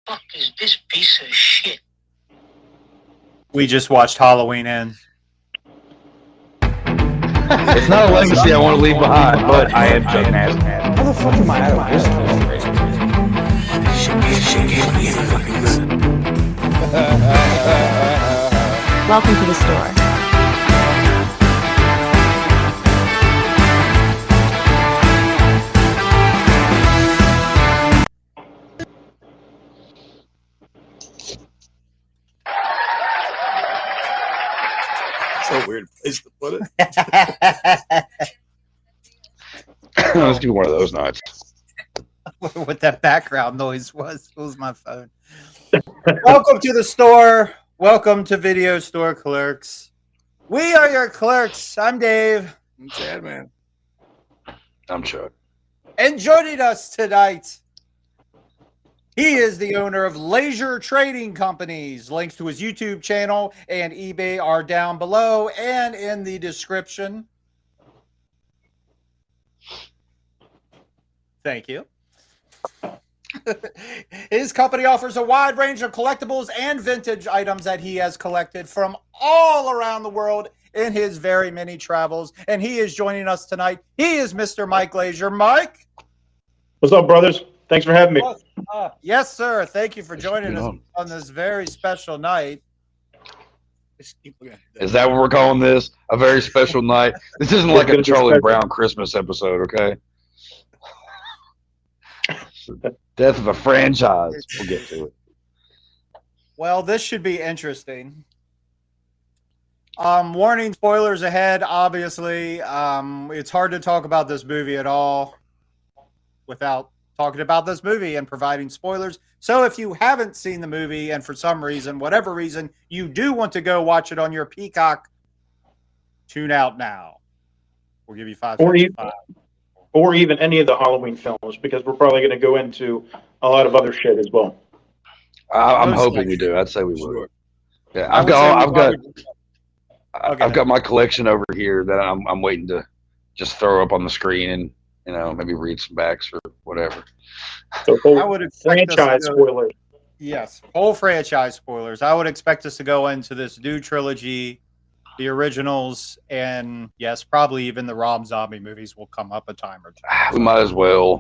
fuck is this piece of shit? We just watched Halloween Ends. It's not a legacy I want to leave behind, but I am Chuck Nasty. How the fuck am I out of this? Welcome to the store. So weird place to put it. Let's do one of those nights. What that background noise was my phone. Welcome to the store. Welcome to Video Store Clerks. We are your clerks. I'm Dave. I'm sad, man. I'm Chuck. And joining us tonight, he is the owner of Leisure Trading Companies. Links to his YouTube channel and eBay are down below and in the description. Thank you. His company offers a wide range of collectibles and vintage items that he has collected from all around the world in his very many travels. And he is joining us tonight. He is Mr. Mike Leisure. Mike? What's up, brothers? Thanks for having me. Yes, sir. Thank you for joining us on this very special night. Is that what we're calling this? A very special night? This isn't like a Charlie Brown Christmas episode, okay? Death of a franchise. We'll get to it. Well, this should be interesting. Warning, spoilers ahead, obviously. It's hard to talk about this movie at all without talking about this movie and providing spoilers. So if you haven't seen the movie and for some reason, whatever reason, you do want to go watch it on your Peacock, tune out now. We'll give you 5 seconds. Or even any of the Halloween films, because we're probably going to go into a lot of other shit as well. I'm hoping we do. I'd say we would. Yeah, I've got my collection over here that I'm waiting to just throw up on the screen and maybe read some backs or whatever. So I would expect franchise spoilers. Yes, whole franchise spoilers. I would expect us to go into this new trilogy, the originals, and yes, probably even the Rob Zombie movies will come up a time or two. We might as well.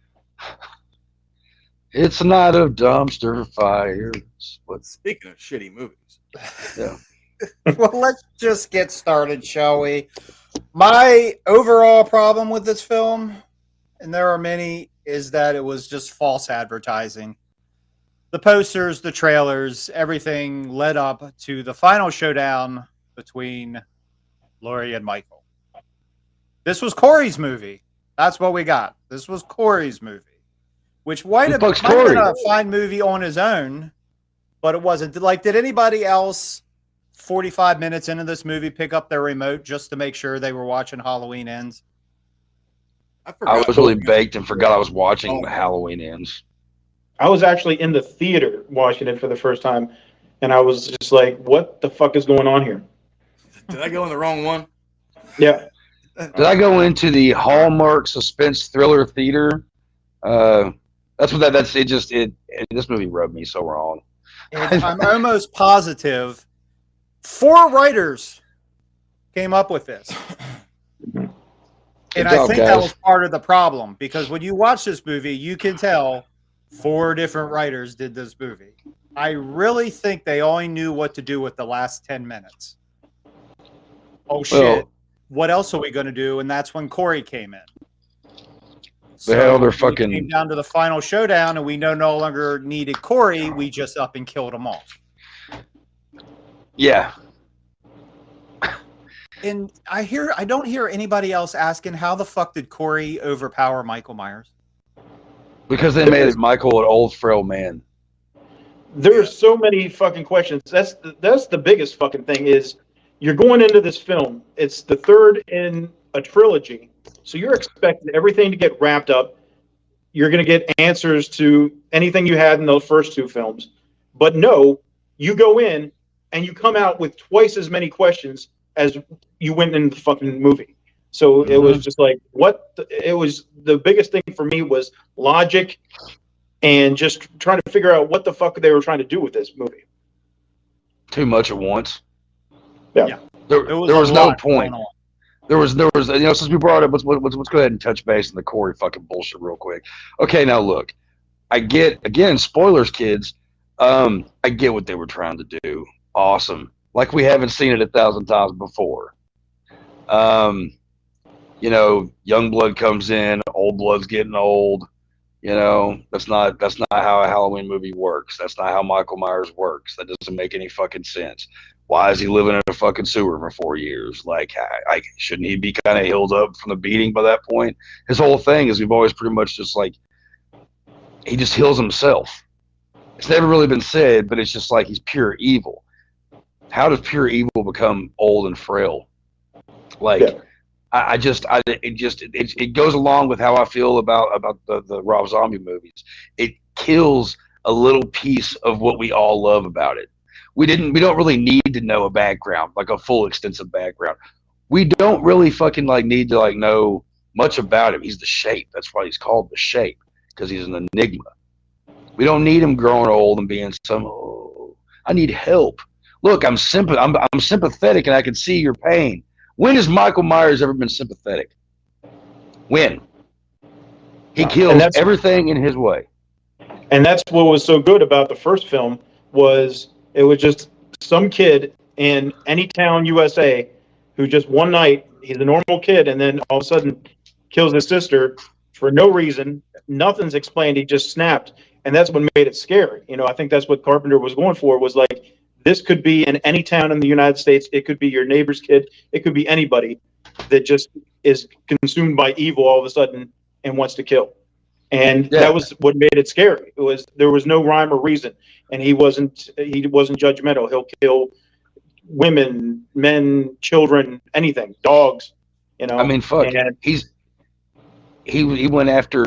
It's a night of dumpster fires. Speaking of shitty movies. Yeah. Well, let's just get started, shall we? My overall problem with this film, and there are many, is that it was just false advertising. The posters, the trailers, everything led up to the final showdown between Laurie and Michael. This was Corey's movie. That's what we got. This was Corey's movie, which might have been a fine movie on his own, but it wasn't. Like, did anybody else 45 minutes into this movie pick up their remote just to make sure they were watching Halloween Ends? I was really baked and forgot I was watching Halloween Ends. I was actually in the theater watching it for the first time, and I was just like, what the fuck is going on here? Did I go in the wrong one? Yeah. Did I go into the Hallmark Suspense Thriller Theater? That's what that's. This movie rubbed me so wrong. I'm almost positive 4 writers came up with this. And I think that was part of the problem, because when you watch this movie, you can tell 4 different writers did this movie. I really think they only knew what to do with the last 10 minutes. Oh, shit. What else are we going to do? And that's when Corey came in. They had all their fucking... came down to the final showdown, and we no longer needed Corey. We just up and killed them all. Yeah. And I don't hear anybody else asking, how the fuck did Corey overpower Michael Myers? Because they made Michael an old, frail man. There are so many fucking questions. That's the biggest fucking thing is you're going into this film. It's the third in a trilogy. So you're expecting everything to get wrapped up. You're going to get answers to anything you had in those first 2 films. But no, you go in and you come out with twice as many questions as you went in the fucking movie. So it was just like, it was the biggest thing for me was logic and just trying to figure out what the fuck they were trying to do with this movie. Too much at once. Yeah. There There was a no lot point. going on. There was, since we brought up, let's go ahead and touch base on the Corey fucking bullshit real quick. Okay, now look, I get, again, spoilers, kids. I get what they were trying to do. Awesome. Like we haven't seen it 1,000 times before. Young blood comes in, old blood's getting old. That's not how a Halloween movie works. That's not how Michael Myers works. That doesn't make any fucking sense. Why is he living in a fucking sewer for 4 years? Like, shouldn't he be kind of healed up from the beating by that point? His whole thing is we've always pretty much just like, he just heals himself. It's never really been said, but it's just like he's pure evil. How does pure evil become old and frail? Like, yeah. It goes along with how I feel about the Rob Zombie movies. It kills a little piece of what we all love about it. We don't really need to know a background, like a full extensive background. We don't really fucking need to know much about him. He's the Shape. That's why he's called the Shape, because he's an enigma. We don't need him growing old and being I need help. Look, I'm sympathetic and I can see your pain. When has Michael Myers ever been sympathetic? When? He kills everything in his way. And that's what was so good about the first film was it was just some kid in any town, USA, who just one night, he's a normal kid, and then all of a sudden kills his sister for no reason. Nothing's explained. He just snapped. And that's what made it scary. I think that's what Carpenter was going for, was like, this could be in any town in the United States. It could be your neighbor's kid. It could be anybody that just is consumed by evil all of a sudden and wants to kill. And that was what made it scary. There was no rhyme or reason, and he wasn't judgmental. He'll kill women, men, children, anything, dogs. I mean, fuck. And he went after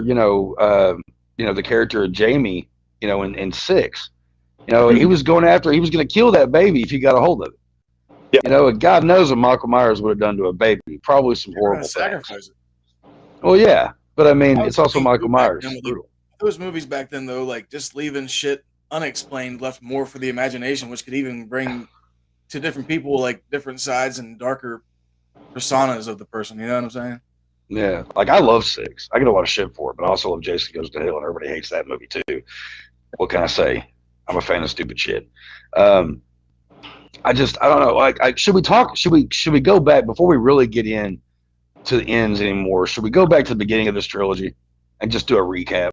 the character of Jamie, in 6. He was going after. He was going to kill that baby if he got a hold of it. Yeah. God knows what Michael Myers would have done to a baby. Probably some horrible things. Well, yeah. But I mean, it's also Michael Myers. Those movies back then, though, like just leaving shit unexplained, left more for the imagination, which could even bring to different people like different sides and darker personas of the person. You know what I'm saying? Yeah. Like, I love 6. I get a lot of shit for it, but I also love Jason Goes to Hell, and everybody hates that movie too. What can I say? I'm a fan of stupid shit. I don't know. Like, should we go back before we really get in to the ends anymore? Should we go back to the beginning of this trilogy and just do a recap?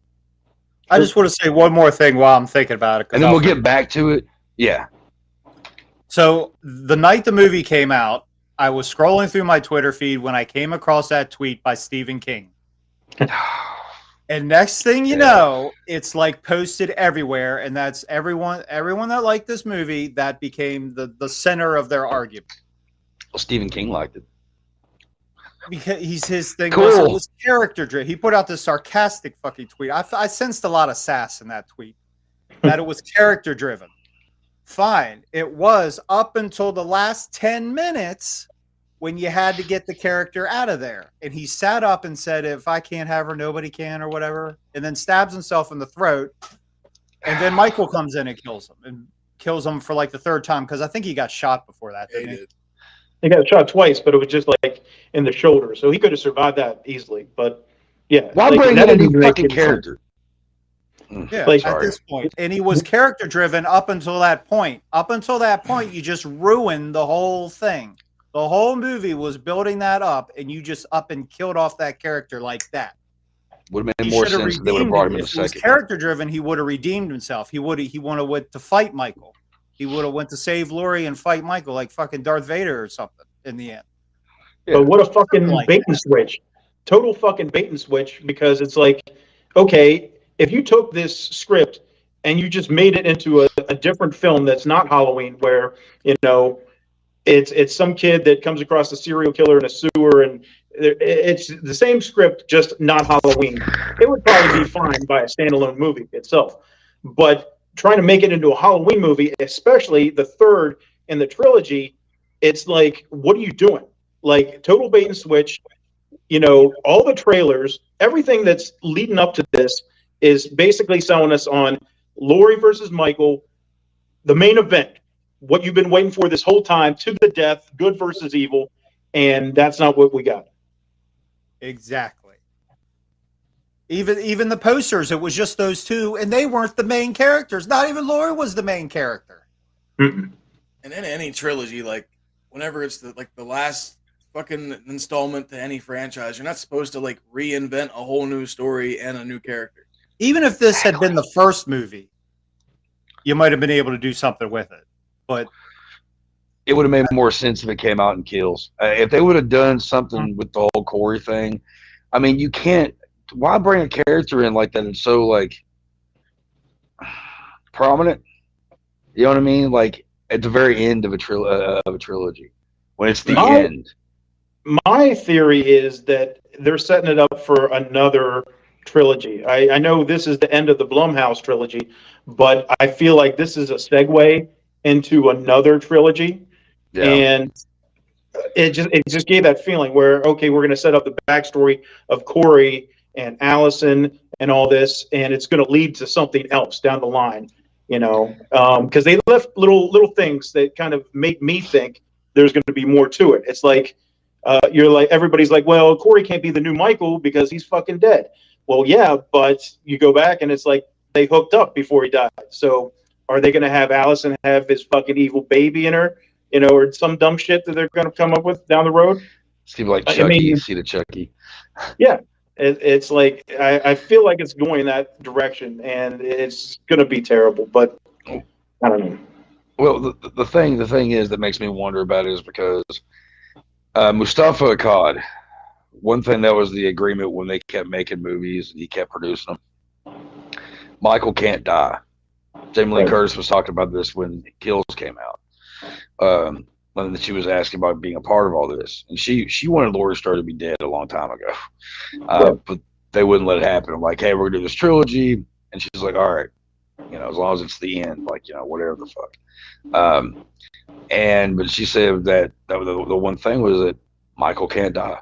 I just want to say one more thing while I'm thinking about it, and then we'll get back to it. Yeah. So the night the movie came out, I was scrolling through my Twitter feed when I came across that tweet by Stephen King. And next thing you know, it's like posted everywhere, and that's everyone that liked this movie, that became the center of their argument. Well, Stephen King liked it. Because his thing cool. was character driven. He put out this sarcastic fucking tweet. I sensed a lot of sass in that tweet. That it was character driven. Fine. It was up until the last 10 minutes when you had to get the character out of there. And he sat up and said, if I can't have her, nobody can, or whatever. And then stabs himself in the throat. And then Michael comes in and kills him. And kills him for like the 3rd time, because I think he got shot before that, didn't he? He got shot twice, but it was just like in the shoulder. So he could have survived that easily. But yeah. Why bring in a new fucking character? Yeah, at this point. And he was character driven up until that point. Up until that point, you just ruined the whole thing. The whole movie was building that up, and you just up and killed off that character like that. Would have made more sense if they would have brought him in a second. If he was character driven, he would have redeemed himself. He would have went to fight Michael. He would have went to save Laurie and fight Michael like fucking Darth Vader or something in the end. Yeah. But what a fucking bait and switch. Total fucking bait and switch, because it's like, okay, if you took this script and you just made it into a different film that's not Halloween, where, it's some kid that comes across a serial killer in a sewer, and it's the same script, just not Halloween, it would probably be fine by a standalone movie itself. But trying to make it into a Halloween movie, especially the 3rd in the trilogy, it's like, what are you doing? Like, total bait and switch. All the trailers, everything that's leading up to this is basically selling us on Laurie versus Michael, the main event, what you've been waiting for this whole time, to the death, good versus evil, and that's not what we got. Exactly. Even the posters, it was just those two, and they weren't the main characters. Not even Laurie was the main character. Mm-mm. And in any trilogy, like whenever it's the last fucking installment to any franchise, you're not supposed to like reinvent a whole new story and a new character. Even if this had been the first movie, you might have been able to do something with it. But it would have made more sense if it came out in Kills. If they would have done something with the whole Corey thing, I mean, you can't. Why bring a character in like that and so like prominent? You know what I mean? Like at the very end of a trilogy, when it's the end. My theory is that they're setting it up for another trilogy. I know this is the end of the Blumhouse trilogy, but I feel like this is a segue into another trilogy. Yeah. And it just gave that feeling where, okay, we're going to set up the backstory of Corey and Allison and all this, and it's going to lead to something else down the line, you know, because they left little things that kind of make me think there's going to be more to it. It's like, you're like, everybody's like, well, Corey can't be the new Michael because he's fucking dead. Well, yeah, but you go back and it's like they hooked up before he died. So are they going to have Allison have his fucking evil baby in her, you know, or some dumb shit that they're going to come up with down the road? Seems like Chucky. I mean, see the Chucky. Yeah. It's like I feel like it's going that direction, and it's going to be terrible. But I don't know. Well, the thing is that makes me wonder about it is because Mustafa Akkad. One thing that was the agreement when they kept making movies and he kept producing them. Michael can't die. Jamie Lee Curtis was talking about this when Kills came out. When she was asking about being a part of all this, and she wanted Laurie Strode to be dead a long time ago, but they wouldn't let it happen. I'm like, hey, we're gonna do this trilogy, and she's like, all right, you know, as long as it's the end, like, you know, whatever the fuck. But she said that the one thing was that Michael can't die,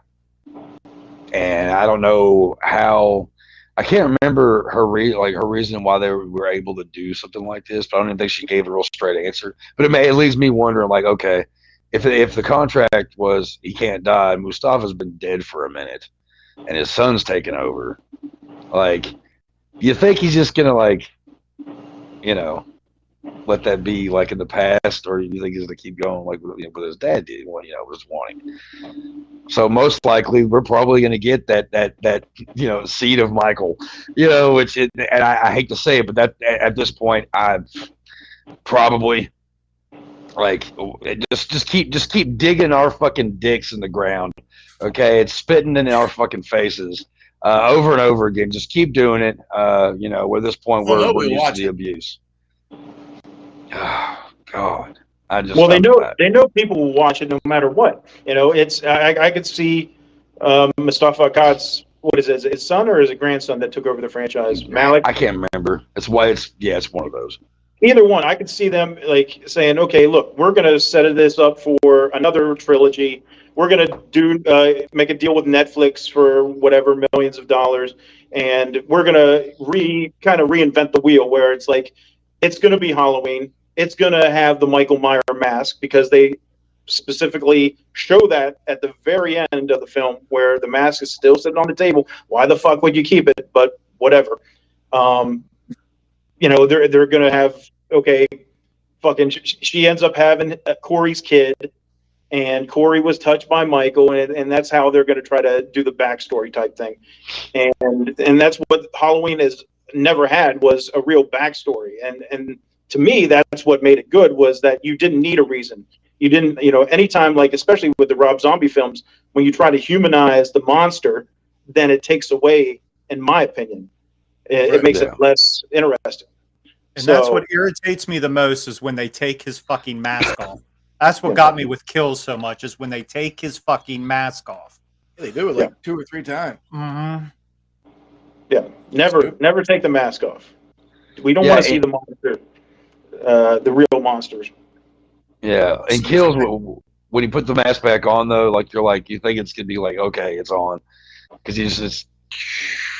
and I don't know how. I can't remember her reason why they were able to do something like this, but I don't even think she gave a real straight answer. But it leaves me wondering, like, okay, if the contract was he can't die, Mustafa's been dead for a minute, and his son's taken over, like, you think he's just gonna, like, you know, let that be like in the past, or you think he's gonna keep going like with his dad did, what, you know, was wanting. So most likely we're probably gonna get that you know, seed of Michael, you know, and I hate to say it, but that at this point I probably like just keep digging our fucking dicks in the ground, okay? It's spitting in our fucking faces over and over again. Just keep doing it. You know, at this point we're used to the abuse. Oh, God. Well, they know people will watch it no matter what. You know, it's I could see Mustafa Akkad's, what is it? Is it his son or is it grandson that took over the franchise? Malik? I can't remember. It's one of those. Either one. I could see them like saying, okay, look, we're going to set this up for another trilogy. We're going to make a deal with Netflix for whatever millions of dollars, and we're going to kind of reinvent the wheel where it's like it's going to be Halloween. It's going to have the Michael Myers mask because they specifically show that at the very end of the film where the mask is still sitting on the table. Why the fuck would you keep it? But whatever. You know, they're going to have, okay, fucking, she ends up having Corey's kid, and Corey was touched by Michael, and that's how they're going to try to do the backstory type thing. And that's what Halloween has never had, was a real backstory. And to me, that's what made it good, was that you didn't need a reason. You didn't, you know, anytime, like, especially with the Rob Zombie films, when you try to humanize the monster, then it takes away, in my opinion. It makes it less interesting. And that's what irritates me the most, is when they take his fucking mask off. That's what got me with Kills so much, is when they take his fucking mask off. Yeah, they do it like 2 or 3 times. Mm-hmm. Yeah, never take the mask off. We don't want to see the monster, the real monsters. Yeah, and Kills, when you put the mask back on, though, like, you think it's gonna be like, okay, it's on, because he's just,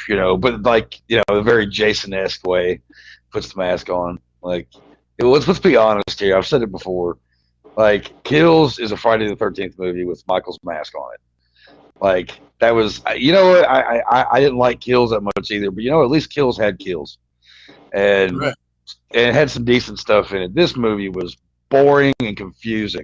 you know, but like, you know, a very Jason-esque way, puts the mask on. Like, let's be honest here. I've said it before. Like, Kills is a Friday the 13th movie with Michael's mask on it. Like, that was, you know what? I didn't like Kills that much either, but you know, at least Kills had kills, and Right. and it had some decent stuff in it. This movie was boring and confusing.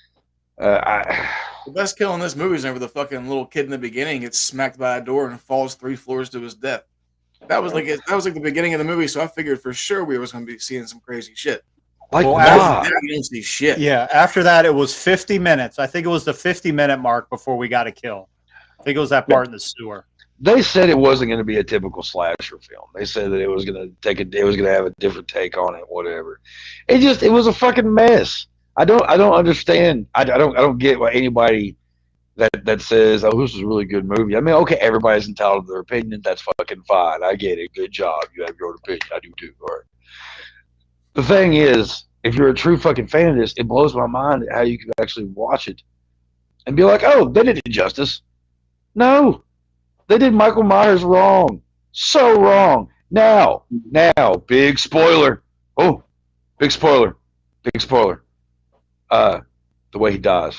The best kill in this movie is whenever the fucking little kid in the beginning gets smacked by a door and falls 3 floors to his death. That was like the beginning of the movie, so I figured for sure we was going to be seeing some crazy shit. Like, Well, why? Now you don't see shit. Yeah, after that, it was 50 minutes. I think it was the 50-minute mark before we got a kill. I think it was that part in the sewer. They said it wasn't going to be a typical slasher film. They said that it was going to have a different take on it, whatever. It was a fucking mess. I don't understand. I don't get why anybody that says, "Oh, this is a really good movie." I mean, okay, everybody's entitled to their opinion. That's fucking fine. I get it. Good job. You have your own opinion. I do too. All right. The thing is, if you're a true fucking fan of this, it blows my mind how you can actually watch it and be like, "Oh, they did it justice." No, they did Michael Myers wrong. So wrong. Now, big spoiler. Oh, big spoiler. Big spoiler. The way he dies.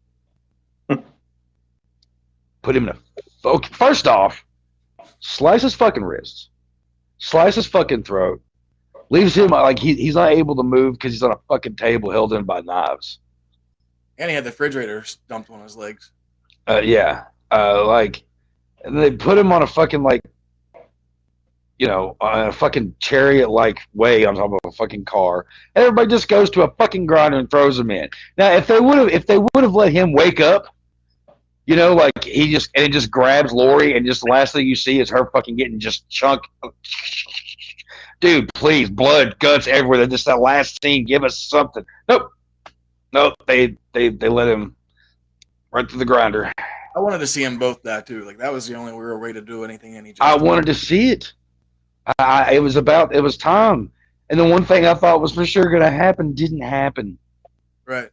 Put him in a... First off, slice his fucking wrists. Slice his fucking throat. Leaves him like he's not able to move because he's on a fucking table held in by knives. And he had the refrigerator dumped on his legs. Yeah. And they put him on a fucking, like, you know, on a fucking chariot-like way on top of a fucking car. And everybody just goes to a fucking grinder and throws him in. Now, if they would have let him wake up, you know, like it just grabs Lori, and just the last thing you see is her fucking getting just chunked. Dude, please, blood, guts everywhere. Just that last scene, give us something. Nope. They let him right through the grinder. I wanted to see them both die too. Like that was the only real way to do anything any justice. I wanted to see it. It was time. And the one thing I thought was for sure going to happen didn't happen. Right.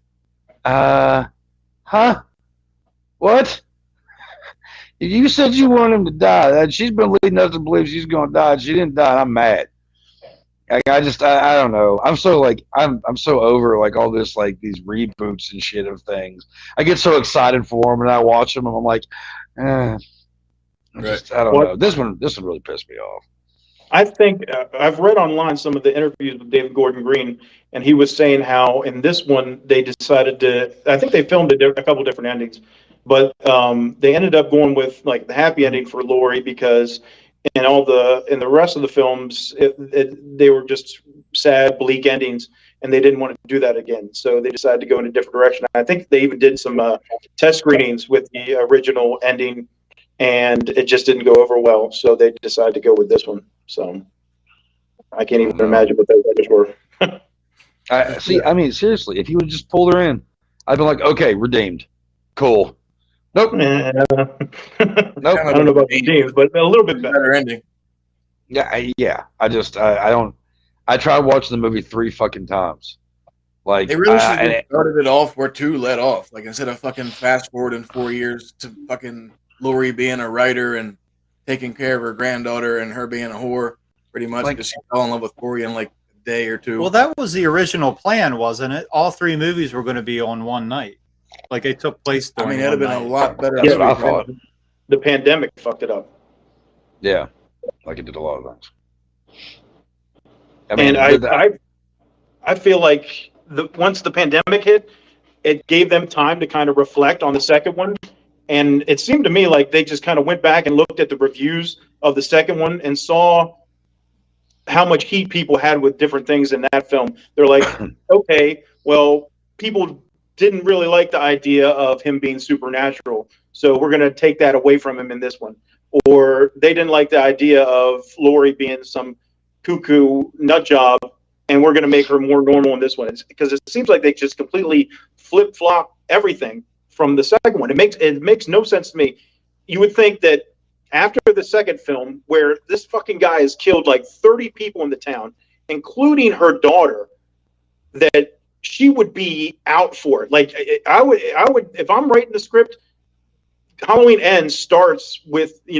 Huh? What? You said you wanted him to die. She's been leading us to believe she's going to die. She didn't die. And I'm mad. Like, I don't know. I'm so over like all this, like these reboots and shit of things. I get so excited for them and I watch them and I'm like, I don't know. This one really pissed me off. I think I've read online some of the interviews with David Gordon Green, and he was saying how in this one they decided to. I think they filmed a couple different endings, but they ended up going with like the happy ending for Laurie because in the rest of the films they were just sad, bleak endings, and they didn't want to do that again. So they decided to go in a different direction. I think they even did some test screenings with the original ending, and it just didn't go over well. So they decided to go with this one. So I can't even imagine what those others were. See, I mean, seriously, if you would just pulled her in, I'd be like, okay, redeemed. Cool. Nope. Nope. I don't know about the teams, but a little bit better ending. Yeah. I tried watching the movie 3 fucking times. Like, they really should have started it off where 2 let off. Like, instead of fucking fast forwarding 4 years to fucking Laurie being a writer and taking care of her granddaughter and her being a whore, pretty much, because she fell in love with Corey in like a day or 2. Well, that was the original plan, wasn't it? All 3 movies were going to be on one night. Like, they took place during I mean, it'd have been a lot better. That's what I thought. The pandemic fucked it up. Yeah, like it did a lot of things. I feel like once the pandemic hit, it gave them time to kind of reflect on the second one. And it seemed to me like they just kind of went back and looked at the reviews of the second one and saw how much heat people had with different things in that film. They're like, okay, well, people didn't really like the idea of him being supernatural, so we're going to take that away from him in this one. Or they didn't like the idea of Laurie being some cuckoo nut job, and we're going to make her more normal in this one. Because it seems like they just completely flip-flop everything from the second one. It makes no sense to me. You would think that after the second film, where this fucking guy has killed like 30 people in the town, including her daughter, that she would be out for it. Like I would, if I'm writing the script, Halloween Ends starts with,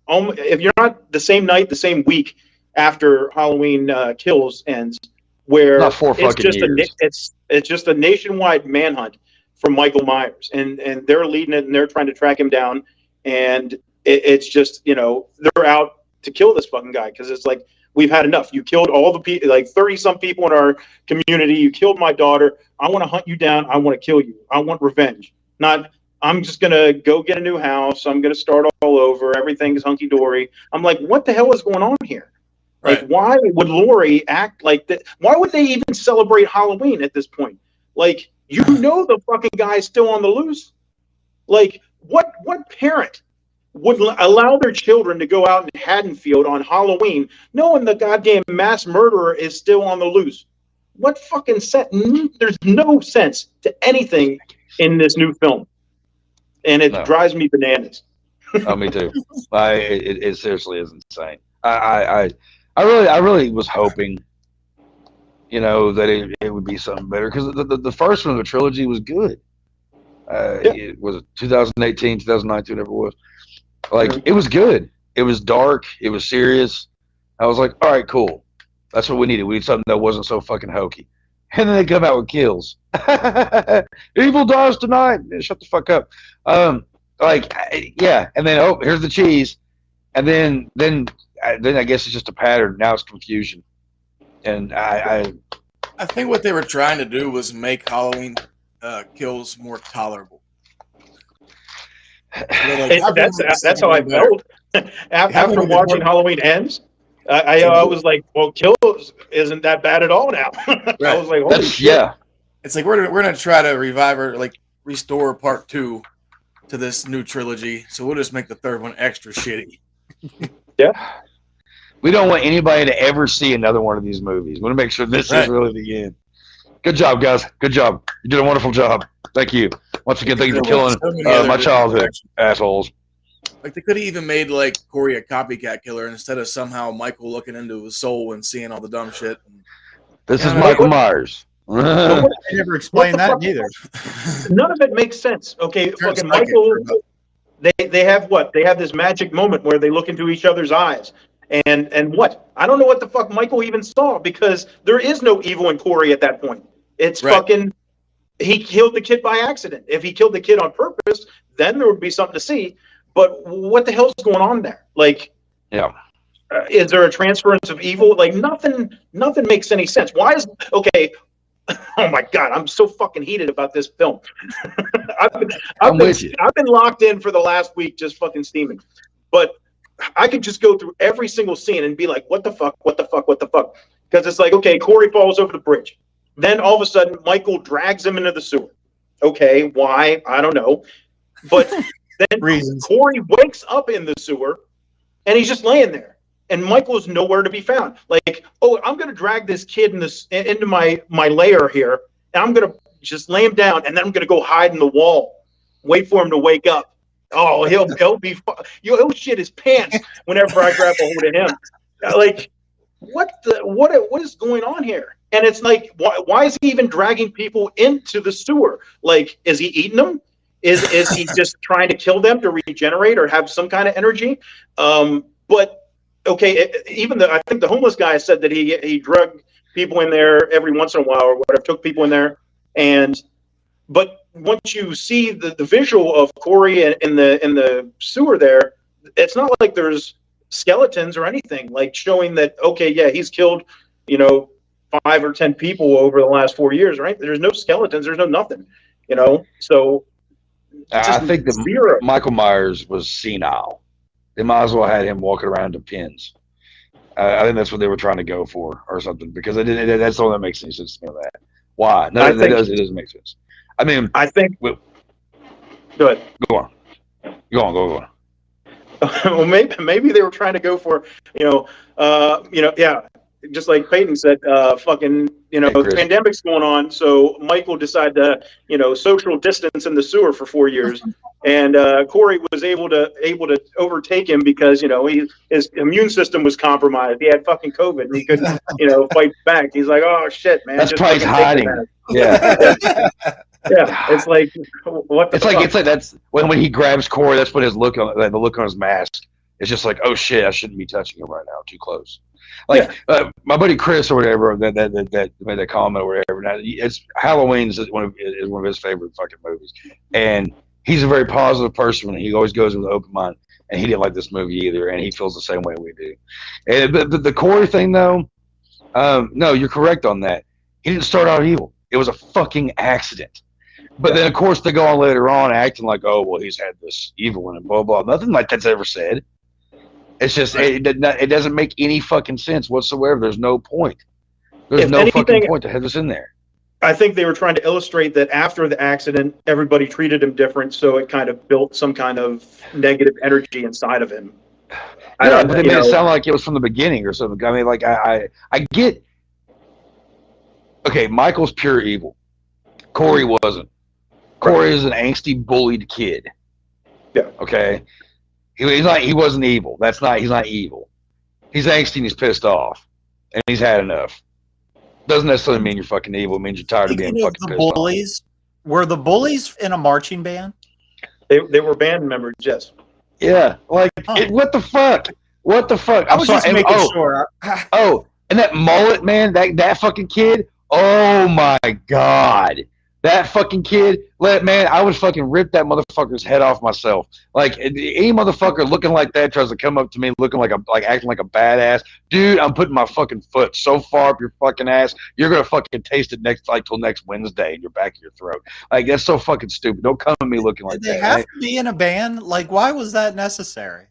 if you're not the same night, the same week after Halloween Kills ends, where Not 4 fucking years. It's just a nationwide manhunt for Michael Myers, and they're leading it, and they're trying to track him down, and it's just, you know, they're out to kill this fucking guy because it's like, we've had enough. You killed all the people, like 30-some people in our community. You killed my daughter. I want to hunt you down. I want to kill you. I want revenge. Not, I'm just going to go get a new house. I'm going to start all over. Everything's hunky-dory. I'm like, what the hell is going on here? Like, Right. why would Laurie act like that? Why would they even celebrate Halloween at this point? Like, you know the fucking guy's still on the loose. Like, what parent would allow their children to go out in Haddonfield on Halloween knowing the goddamn mass murderer is still on the loose? What fucking sense? There's no sense to anything in this new film. And it No. drives me bananas. Oh, me too. It seriously is insane. I really was hoping, you know, that it would be something better, because the first one of the trilogy was good. It was 2018, 2019, whatever it was. Like, it was good. It was dark. It was serious. I was like, all right, cool. That's what we needed. We need something that wasn't so fucking hokey. And then they come out with Kills. Evil dies tonight. Shut the fuck up. Yeah. And then, oh, here's the cheese. And then I guess it's just a pattern. Now it's confusion. And I think what they were trying to do was make Halloween Kills more tolerable. So they're like, That's how I felt after watching Halloween Ends. I was like, well, Kills isn't that bad at all now. I was like, holy shit. yeah. It's like we're gonna try to revive or like restore part 2 to this new trilogy. So we'll just make the third one extra shitty. We don't want anybody to ever see another one of these movies. We want to make sure this is really the end. Good job, guys. Good job. You did a wonderful job. Thank you. Once again, thank you for killing my childhood, assholes. Like, they could have even made like Corey a copycat killer instead of somehow Michael looking into his soul and seeing all the dumb shit. This is Michael Myers. They never explained that either. None of it makes sense. Okay, fucking Michael. They have what? They have this magic moment where they look into each other's eyes. And what? I don't know what the fuck Michael even saw, because there is no evil in Corey at that point. It's fucking, he killed the kid by accident. If he killed the kid on purpose, then there would be something to see. But what the hell's going on there? Like, is there a transference of evil? Like, nothing makes any sense. Why is, okay, oh my God, I'm so fucking heated about this film. I've been locked in for the last week just fucking steaming. But I could just go through every single scene and be like, what the fuck? Because it's like, okay, Corey falls over the bridge. Then all of a sudden, Michael drags him into the sewer. Okay, why? I don't know. But then Corey wakes up in the sewer, and he's just laying there. And Michael's nowhere to be found. Like, oh, I'm going to drag this kid into my lair here, and I'm going to just lay him down, and then I'm going to go hide in the wall, wait for him to wake up. Oh, he'll shit his pants whenever I grab a hold of him. Like, what is going on here? And it's like, why is he even dragging people into the sewer? Like, is he eating them? Is he just trying to kill them to regenerate or have some kind of energy? But okay, I think the homeless guy said that he drug people in there every once in a while or whatever, took people in there, but once you see the visual of Corey in the sewer there, it's not like there's skeletons or anything like showing that, okay, yeah, he's killed, 5 or 10 people over the last 4 years, right? There's no skeletons, there's no nothing, so I think that Michael Myers was senile. They might as well had him walking around in pins. I think that's what they were trying to go for or something, because that's all that makes any sense to me. That why? No, it doesn't make sense. I mean, I think. Go ahead. Go on. Well, maybe they were trying to go for, just like Peyton said, the pandemic's going on, so Michael decided to, social distance in the sewer for 4 years, and Corey was able to overtake him because his immune system was compromised. He had fucking COVID, and he couldn't fight back. He's like, oh shit, man. That's probably hiding. Yeah. Yeah, it's like what the fuck? It's like that's when he grabs Corey. That's what the look on his mask It's just like, oh shit, I shouldn't be touching him right now, too close. Like my buddy Chris or whatever that made that comment or whatever. Now, it's Halloween is one of his favorite fucking movies, and he's a very positive person. And he always goes with an open mind, and he didn't like this movie either, and he feels the same way we do. And the Corey thing, though, no, you're correct on that. He didn't start out evil. It was a fucking accident. But then, of course, they go on later on acting like, oh, well, he's had this evil in him, blah, blah. Nothing like that's ever said. It's just, it doesn't make any fucking sense whatsoever. There's no point. There's no fucking point to have this in there. I think they were trying to illustrate that after the accident, everybody treated him different, so it kind of built some kind of negative energy inside of him. Yeah, but they made it sound like it was from the beginning or something. I mean, like, I get... Okay, Michael's pure evil. Corey wasn't. Corey is an angsty, bullied kid. Yeah. Okay? He wasn't evil. He's not evil. He's angsty and he's pissed off. And he's had enough. Doesn't necessarily mean you're fucking evil. It means you're tired of being fucking pissed bullies, off. Were the bullies in a marching band? They were band members, yes. Yeah. Like, what the fuck? What the fuck? I was just making sure. And that mullet, man, that fucking kid, oh my God. That fucking kid, I would fucking rip that motherfucker's head off myself. Like, any motherfucker looking like that tries to come up to me looking acting like a badass. Dude, I'm putting my fucking foot so far up your fucking ass, you're going to fucking taste it till next Wednesday in your back of your throat. Like, that's so fucking stupid. Don't come at me looking like that. Did they have to be in a band? Like, why was that necessary?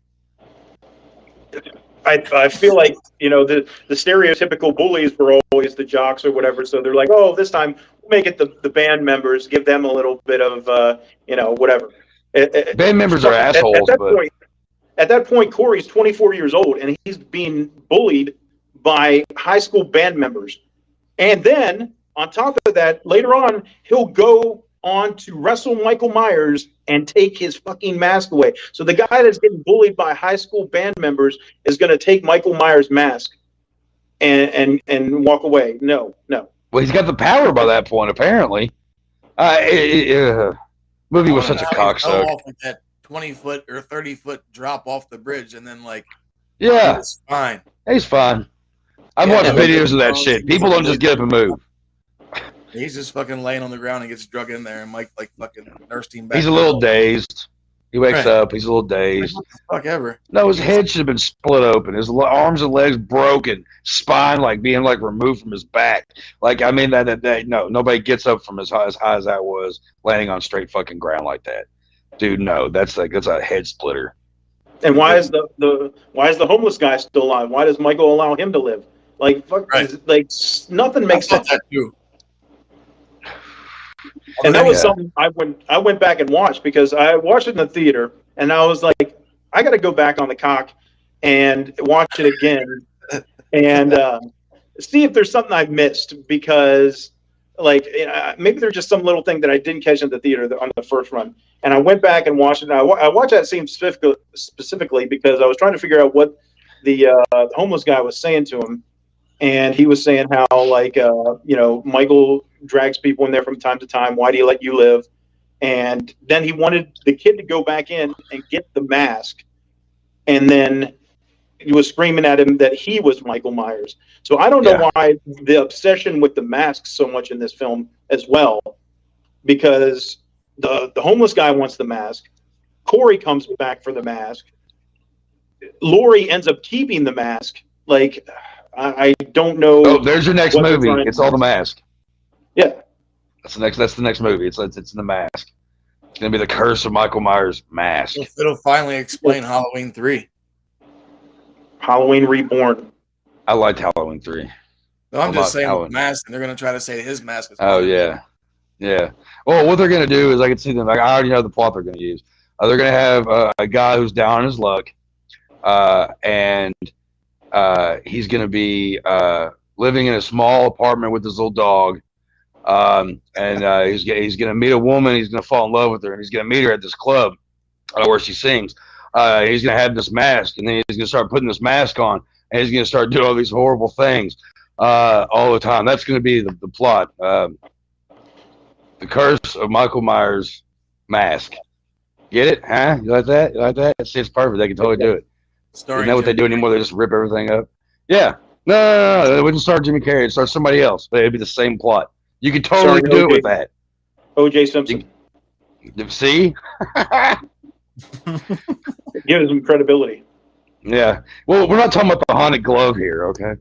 I feel like, the stereotypical bullies were always the jocks or whatever. So they're like, oh, this time we'll make it the band members, give them a little bit of, whatever. Band members are assholes. At that point, Corey's 24 years old and he's being bullied by high school band members. And then on top of that, later on, he'll go on to wrestle Michael Myers and take his fucking mask away. So the guy that's getting bullied by high school band members is going to take Michael Myers' mask and walk away. No. Well, he's got the power by that point, apparently. Movie was such a cocksucker. Off with that 20-foot or 30-foot drop off the bridge, and then yeah, it's fine. He's fine. I've watched videos of that shit. People don't just get up and move. He's just fucking laying on the ground and gets drug in there, and Mike fucking nursed him back. He's a little dazed. He wakes up. He's a little dazed. What the fuck ever? No, his head should have been split open. His arms and legs broken. Spine being removed from his back. Like, I mean no, nobody gets up from as high as that was, landing on straight fucking ground like that. Dude, no, that's a head splitter. And why is the homeless guy still alive? Why does Michael allow him to live? Like, fuck, nothing makes sense. That too. And that was something I went back and watched because I watched it in the theater and I was like, I got to go back on the cock and watch it again and see if there's something I missed because maybe there's just some little thing that I didn't catch in the theater on the first run. And I went back and watched it. And I watched that scene specifically because I was trying to figure out what the homeless guy was saying to him. And he was saying how, Michael drags people in there from time to time. Why do you let you live? And then he wanted the kid to go back in and get the mask. And then he was screaming at him that he was Michael Myers. So I don't know why the obsession with the mask so much in this film as well, because the homeless guy wants the mask. Corey comes back for the mask. Laurie ends up keeping the mask. I don't know. Oh, there's your next movie. It's all The Mask. Yeah. That's the next movie. It's in The Mask. It's gonna be The Curse of Michael Myers' Mask. It'll finally explain Halloween 3. Halloween Reborn. I liked Halloween 3. No, I'm just saying the mask, and they're gonna try to say his mask is. Oh yeah. Well, what they're gonna do is I can see them. I already know the plot they're gonna use. They're gonna have a guy who's down on his luck, and he's going to be living in a small apartment with his little dog, and he's going to meet a woman. He's going to fall in love with her, and he's going to meet her at this club where she sings. He's going to have this mask, and then he's going to start putting this mask on, and he's going to start doing all these horrible things all the time. That's going to be the plot. The Curse of Michael Myers' Mask. Get it? Huh? You like that? See, it's perfect. They can totally do it. Isn't that what they do anymore? They just rip everything up. Yeah. No. It wouldn't start Jimmy Carrey. It'd start somebody else. But it'd be the same plot. You could totally do it with that. O.J. Simpson. See? It gives him credibility. Yeah. Well, we're not talking about the haunted glove here, okay?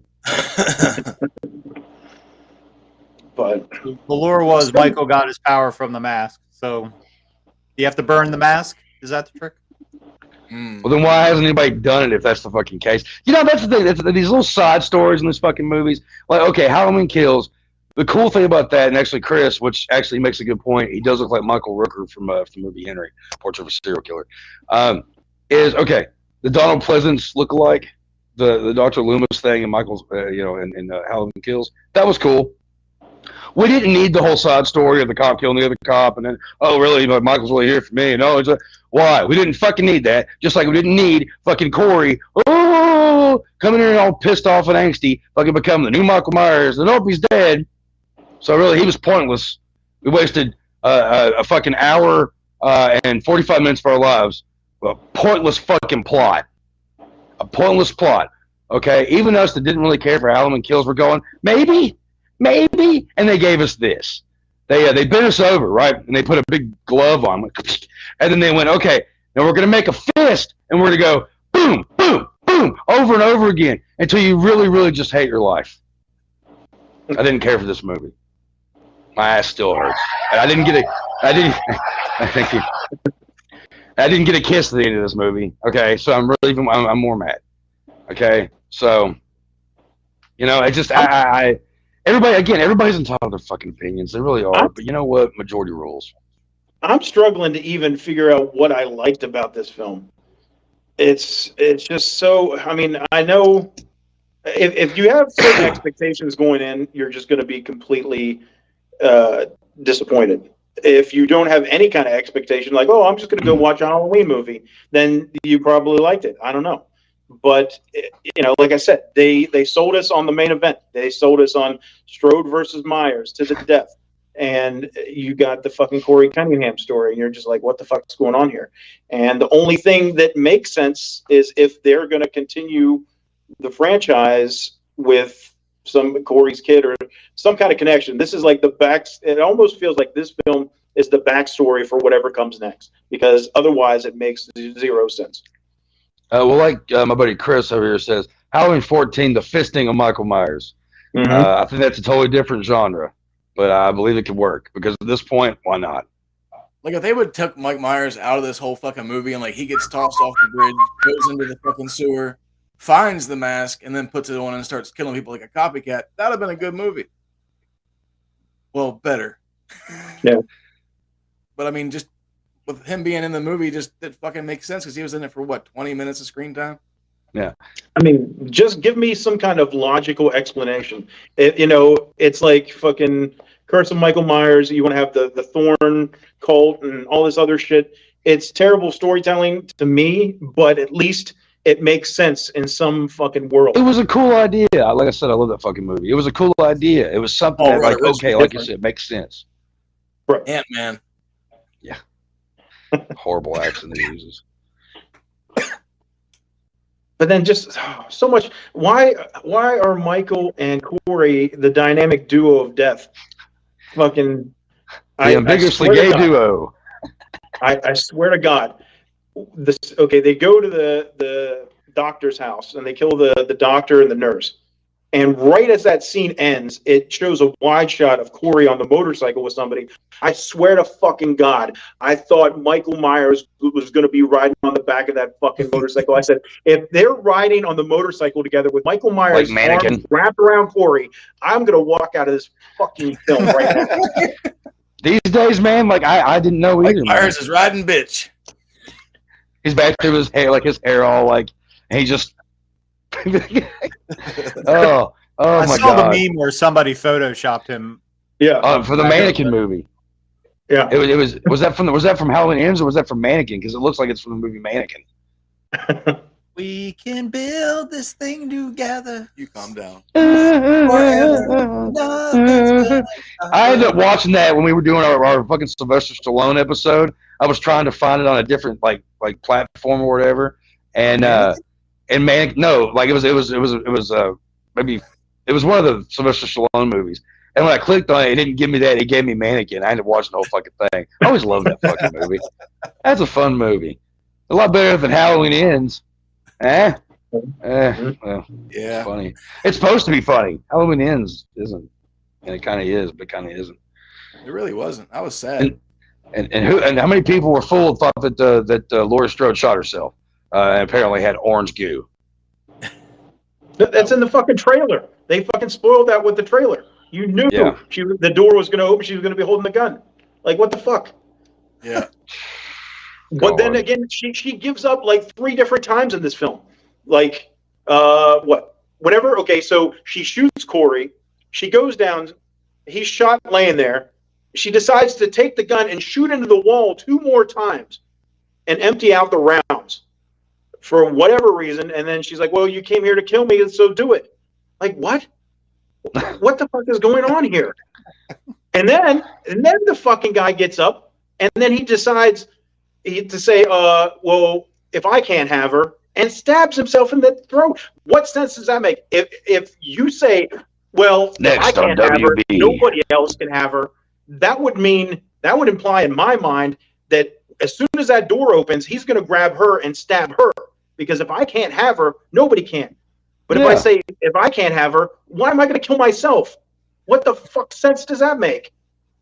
But The lore was Michael got his power from the mask. So, you have to burn the mask? Is that the trick? Well, then why hasn't anybody done it if that's the fucking case? You know, that's the thing. That's these little side stories in these fucking movies. Like, okay, Halloween Kills. The cool thing about that, and actually Chris, which actually makes a good point, he does look like Michael Rooker from the movie Henry, Portrait of a Serial Killer, is, okay, the Donald Pleasance look-alike, the Dr. Loomis thing and Michael's, in Halloween Kills, that was cool. We didn't need the whole side story of the cop killing the other cop, and then, oh, really, Michael's really here for me, and it's like, why? We didn't fucking need that, just like we didn't need fucking Corey, coming in all pissed off and angsty, fucking become the new Michael Myers, and nope, he's dead. So really, he was pointless. We wasted a fucking hour and 45 minutes of our lives. A pointless fucking plot. A pointless plot. Okay? Even us that didn't really care for Halloween Kills were going, maybe, and they gave us this. They bent us over, right? And they put a big glove on. And then they went, okay, now we're going to make a fist, and we're going to go boom, boom, boom, over and over again until you really, really just hate your life. I didn't care for this movie. My ass still hurts. I didn't get a kiss at the end of this movie. Okay, so I'm more mad. Okay, so it just everybody's entitled to their fucking opinions. They really are. But you know what? Majority rules. I'm struggling to even figure out what I liked about this film. It's just so. I mean, I know if you have certain expectations going in, you're just going to be completely disappointed. If you don't have any kind of expectation, like, oh, I'm just going to go watch a Halloween movie, then you probably liked it. I don't know. But, like I said, they sold us on the main event. They sold us on Strode versus Myers to the death. And you got the fucking Corey Cunningham story, and you're just like, what the fuck's going on here? And the only thing that makes sense is if they're going to continue the franchise with some Corey's kid or some kind of connection. This is like it almost feels like this film is the backstory for whatever comes next, because otherwise it makes zero sense. My buddy Chris over here says, Halloween 14, the fisting of Michael Myers. Mm-hmm. I think that's a totally different genre, but I believe it could work, because at this point, why not? Like, if they would took Mike Myers out of this whole fucking movie and, like, he gets tossed off the bridge, goes into the fucking sewer, finds the mask, and then puts it on and starts killing people like a copycat, that would have been a good movie. Well, better. Yeah. But, I mean, just with him being in the movie, it fucking makes sense, because he was in it for, 20 minutes of screen time? Yeah. I mean, just give me some kind of logical explanation. It's like fucking Curse of Michael Myers. You want to have the Thorn cult and all this other shit. It's terrible storytelling to me, but at least it makes sense in some fucking world. It was a cool idea. Like I said, I love that fucking movie. It was a cool idea. It was something that, like, okay, like you said, makes sense. Right. Ant-Man. Yeah. Horrible accent he uses. But then just so much. Why are Michael and Corey the dynamic duo of death? Fucking the ambiguously gay duo. I swear to God. They go to the doctor's house and they kill the doctor and the nurse. And right as that scene ends, it shows a wide shot of Corey on the motorcycle with somebody. I swear to fucking God, I thought Michael Myers was going to be riding on the back of that fucking motorcycle. I said, if they're riding on the motorcycle together with Michael Myers' like mannequin arms wrapped around Corey, I'm going to walk out of this fucking film right now. These days, man, like I didn't know either. Myers is riding bitch. He's back to his hair all like, and he just. oh I my saw God. the meme where somebody photoshopped him. Yeah, for the Mannequin movie. Yeah, it was that from Halloween Ends, or was that from Mannequin? Because it looks like it's from the movie Mannequin. We can build this thing together. You calm down. I ended up watching that when we were doing our fucking Sylvester Stallone episode. I was trying to find it on a different like platform or whatever, and And man, no, like it was maybe it was one of the Sylvester Stallone movies. And when I clicked on it, it didn't give me that. It gave me Mannequin. I had to watch the whole fucking thing. I always loved that fucking movie. That's a fun movie. A lot better than Halloween Ends. Well, Yeah. it's funny. It's supposed to be funny. Halloween Ends isn't. And it kind of is, but kind of isn't. It really wasn't. I was sad. And how many people were fooled thought that Laurie Strode shot herself and apparently had orange goo. That's in the fucking trailer. They fucking spoiled that with the trailer. You knew the door was going to open. She was going to be holding the gun. Like, what the fuck? Yeah. But then again, she gives up like 3 different times in this film. Like, whatever. Okay, so she shoots Corey. She goes down. He's shot laying there. She decides to take the gun and shoot into the wall 2 more times and empty out the rounds for whatever reason. And then she's like, well, you came here to kill me, so do it. Like, what? What the fuck is going on here? And then the fucking guy gets up and then he decides to say, well, if I can't have her, and stabs himself in the throat. What sense does that make? If you say, well, if I can't have her, nobody else can have her, that would imply in my mind that as soon as that door opens, he's going to grab her and stab her. Because if I can't have her, nobody can. But if I say, if I can't have her, why am I going to kill myself? What the fuck sense does that make?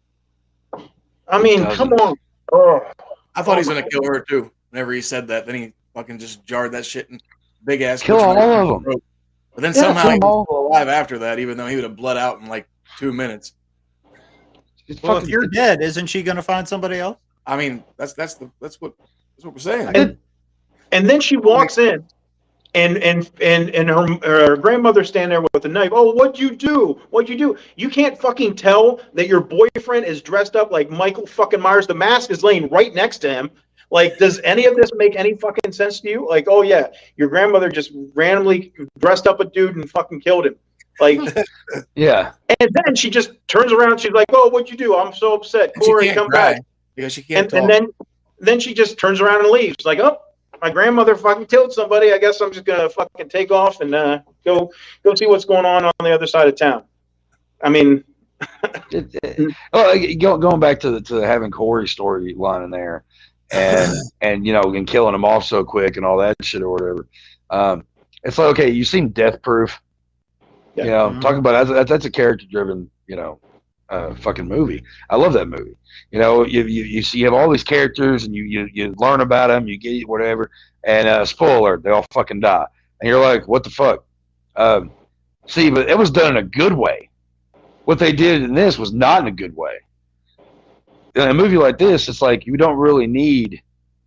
I mean, come on. Oh. I thought he was going to kill her, too, whenever he said that. Then he fucking just jarred that shit in big-ass... Kill all of them. But then somehow he was still alive after that, even though he would have bled out in like 2 minutes. Well, if you're dead, isn't she going to find somebody else? I mean, that's what we're saying. And then she walks in, and her grandmother stand there with a knife. Oh, what'd you do? What'd you do? You can't fucking tell that your boyfriend is dressed up like Michael fucking Myers. The mask is laying right next to him. Like, does any of this make any fucking sense to you? Like, oh yeah, your grandmother just randomly dressed up a dude and fucking killed him. Like, yeah. And then she just turns around. She's like, "Oh, what'd you do? I'm so upset. Corey, come back." Because she can't talk. And then she just turns around and leaves. Like, oh, my grandmother fucking killed somebody. I guess I'm just gonna fucking take off and go see what's going on the other side of town. I mean, going back to the having Corey storyline in there, and and killing him off so quick and all that shit or whatever. It's like, okay, you seen Death Proof? Yeah. Talking about that's a character driven fucking movie. I love that movie. You see, you have all these characters and you learn about them, you get whatever, and spoiler, they all fucking die, and you're like, what the fuck? See, but it was done in a good way. What they did in this was not in a good way. In a movie like this, it's like you don't really need.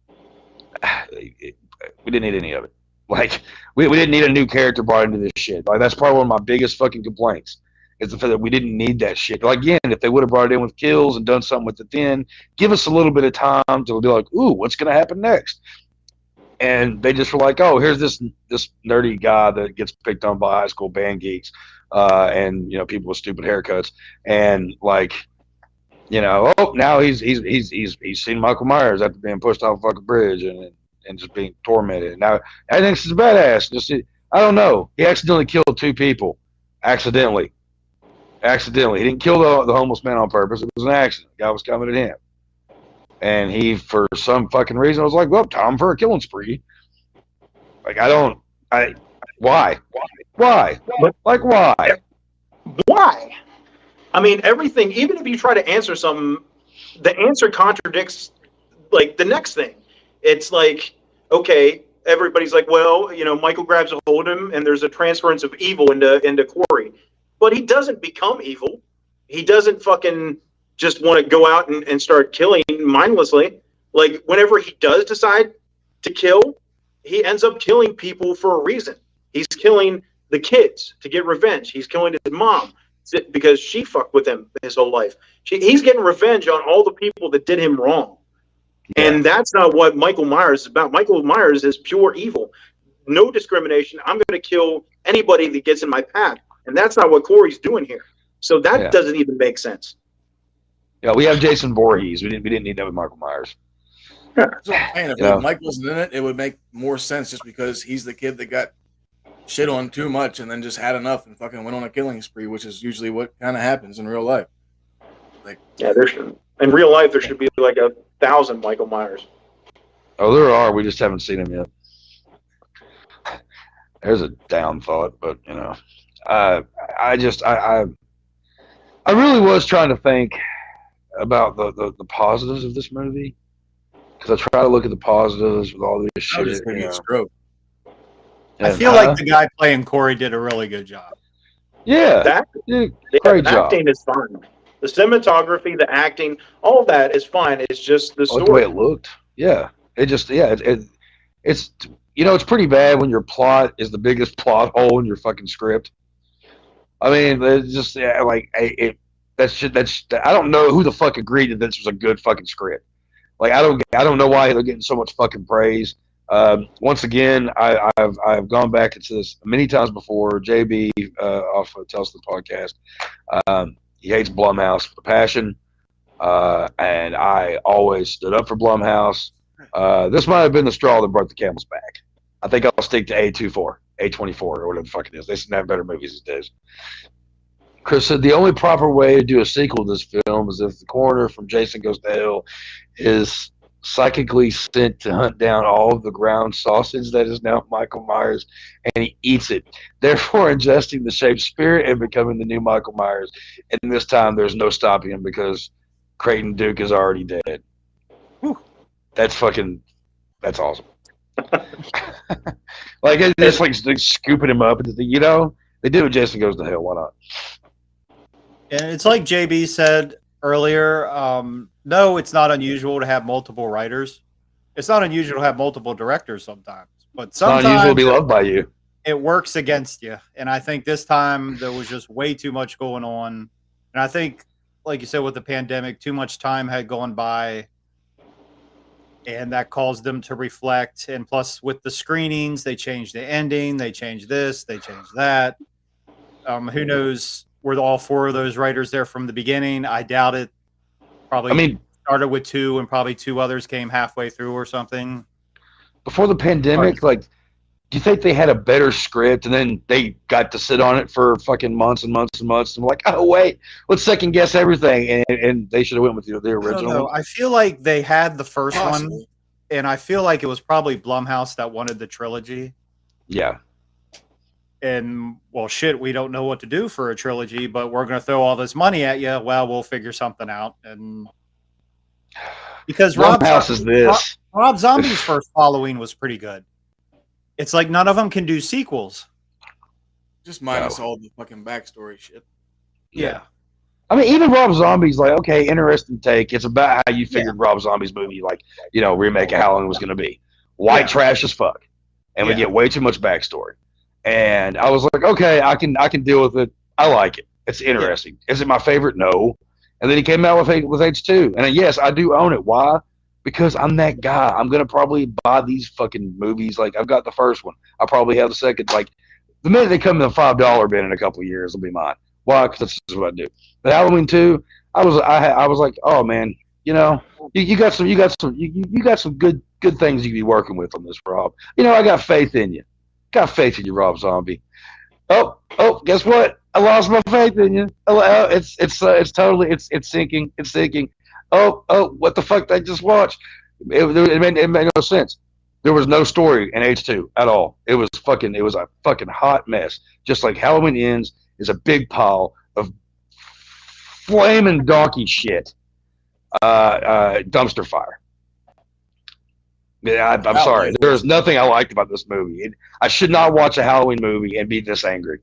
We didn't need any of it. Like we didn't need a new character brought into this shit. Like that's probably one of my biggest fucking complaints. Is the fact that we didn't need that shit. Like, again, if they would have brought it in with kills and done something with it then, give us a little bit of time to be like, ooh, what's going to happen next? And they just were like, oh, here's this nerdy guy that gets picked on by high school band geeks and, people with stupid haircuts. And, like, now he's seen Michael Myers after being pushed off a fucking bridge and just being tormented. Now, I think he's a badass. I don't know. He accidentally killed 2 people. Accidentally. He didn't kill the homeless man on purpose. It was an accident. The guy was coming at him. And he, for some fucking reason, was like, well, time for a killing spree. Like, why? Why? Like, why? Why? I mean, everything, even if you try to answer something, the answer contradicts, like, the next thing. It's like, okay, everybody's like, well, Michael grabs a hold of him, and there's a transference of evil into Corey. But he doesn't become evil. He doesn't fucking just want to go out and start killing mindlessly. Like, whenever he does decide to kill, he ends up killing people for a reason. He's killing the kids to get revenge. He's killing his mom because she fucked with him his whole life. He's getting revenge on all the people that did him wrong. Yeah. And that's not what Michael Myers is about. Michael Myers is pure evil. No discrimination. I'm going to kill anybody that gets in my path. And that's not what Corey's doing here. So that doesn't even make sense. Yeah, we have Jason Voorhees. We didn't need that with Michael Myers. That's what I'm saying. If Yeah. Mike wasn't in it, it would make more sense just because he's the kid that got shit on too much and then just had enough and fucking went on a killing spree, which is usually what kind of happens in real life. Yeah, in real life there should be like 1,000 Michael Myers. Oh, there are. We just haven't seen them yet. There's a down thought, but you know, I really was trying to think about the positives of this movie because I try to look at the positives with all this I shit. was just You thinking know. stroke. I And, feel like the guy playing Corey did a really good job. yeah, That great the job. acting is fine. The cinematography, the acting, all of that is fine. It's just the I like the way story. it looked. Yeah, it's it's pretty bad when your plot is the biggest plot hole in your fucking script. I mean, it's just I don't know who the fuck agreed that this was a good fucking script. Like I don't know why they're getting so much fucking praise. Once again, I've gone back into this many times before. JB off of Tales of the Podcast, he hates Blumhouse with a passion, and I always stood up for Blumhouse. This might have been the straw that broke the camel's back. I think I'll stick to A24, or whatever the fuck it is. They seem to have better movies these days. Chris said the only proper way to do a sequel to this film is if the coroner from Jason Goes to Hell is psychically sent to hunt down all of the ground sausage that is now Michael Myers, and he eats it, therefore ingesting the shape spirit and becoming the new Michael Myers. And this time there's no stopping him because Creighton Duke is already dead. Whew. That's awesome. Like it's just like scooping him up, and you know they do. Jason Goes to Hell. Why not? And it's like JB said earlier. No, it's not unusual to have multiple writers. It's not unusual to have multiple directors sometimes, but It's not unusual to sometimes be loved by you. it works against you. And I think this time there was just way too much going on. And I think, like you said, with the pandemic, too much time had gone by, and that caused them to reflect. And plus, with the screenings, they changed the ending, they changed this, they changed that. Who knows? Were all four of those writers there from the beginning? I doubt it. Probably. I mean, started with two, and probably two others came halfway through or something. before the pandemic, like, do you think they had a better script and then they got to sit on it for fucking months and months and months and like, oh wait, let's second guess everything, and they should have went with the I don't original know. one? I feel like they had the first one, Possibly. and I feel like it was probably Blumhouse that wanted the trilogy. Yeah. And well, shit, we don't know what to do for a trilogy, but we're going to throw all this money at you. Well, we'll figure something out. And because Blumhouse is this. Rob Zombie's first Halloween was pretty good. It's like none of them can do sequels. Just minus No. all the fucking backstory shit. Yeah. I mean, even Rob Zombie's like, okay, interesting take. It's about how you figured Rob Zombie's movie, like, you know, remake of Halloween was going to be. White trash as fuck. And we Yeah. get way too much backstory. And I was like, okay, I can deal with it. I like it. It's interesting. Is it my favorite? No. And then he came out with H2. And yes, I do own it. Why? Because I'm that guy. I'm going to probably buy these fucking movies. Like, I've got the first one. I'll probably have the second. Like, the minute they come in the $5 bin in a couple of years, it'll be mine. Why? Because that's just what I do. But Halloween 2, I was like, oh man, you know, you got some good things you can be working with on this, Rob. You know, I got faith in you. Got faith in you, Rob Zombie. Oh, guess what? I lost my faith in you. It's sinking. It's sinking. Oh, what the fuck did I just watch? It made no sense. There was no story in H2 at all. It was a fucking hot mess. Just like Halloween Ends is a big pile of flaming donkey shit. Dumpster fire. Yeah, I'm sorry. There's nothing I liked about this movie. I should not watch a Halloween movie and be this angry.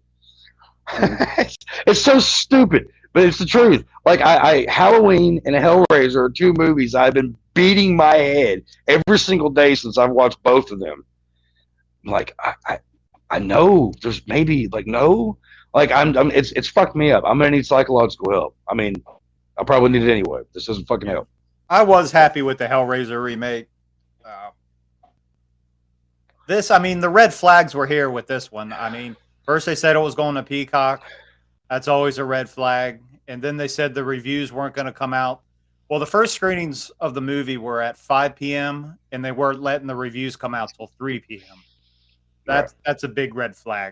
It's so stupid, but it's the truth. Like Halloween and Hellraiser are two movies I've been beating my head every single day since I've watched both of them. Like I know there's maybe like no, like it's fucked me up. I'm gonna need psychological help. I mean, I probably need it anyway. This doesn't fucking help. I was happy with the Hellraiser remake. The red flags were here with this one. I mean, first they said it was going to Peacock. That's always a red flag. And then they said the reviews weren't going to come out Well, the first screenings of the movie were at 5 p.m. and they weren't letting the reviews come out till 3 p.m. That's a big red flag.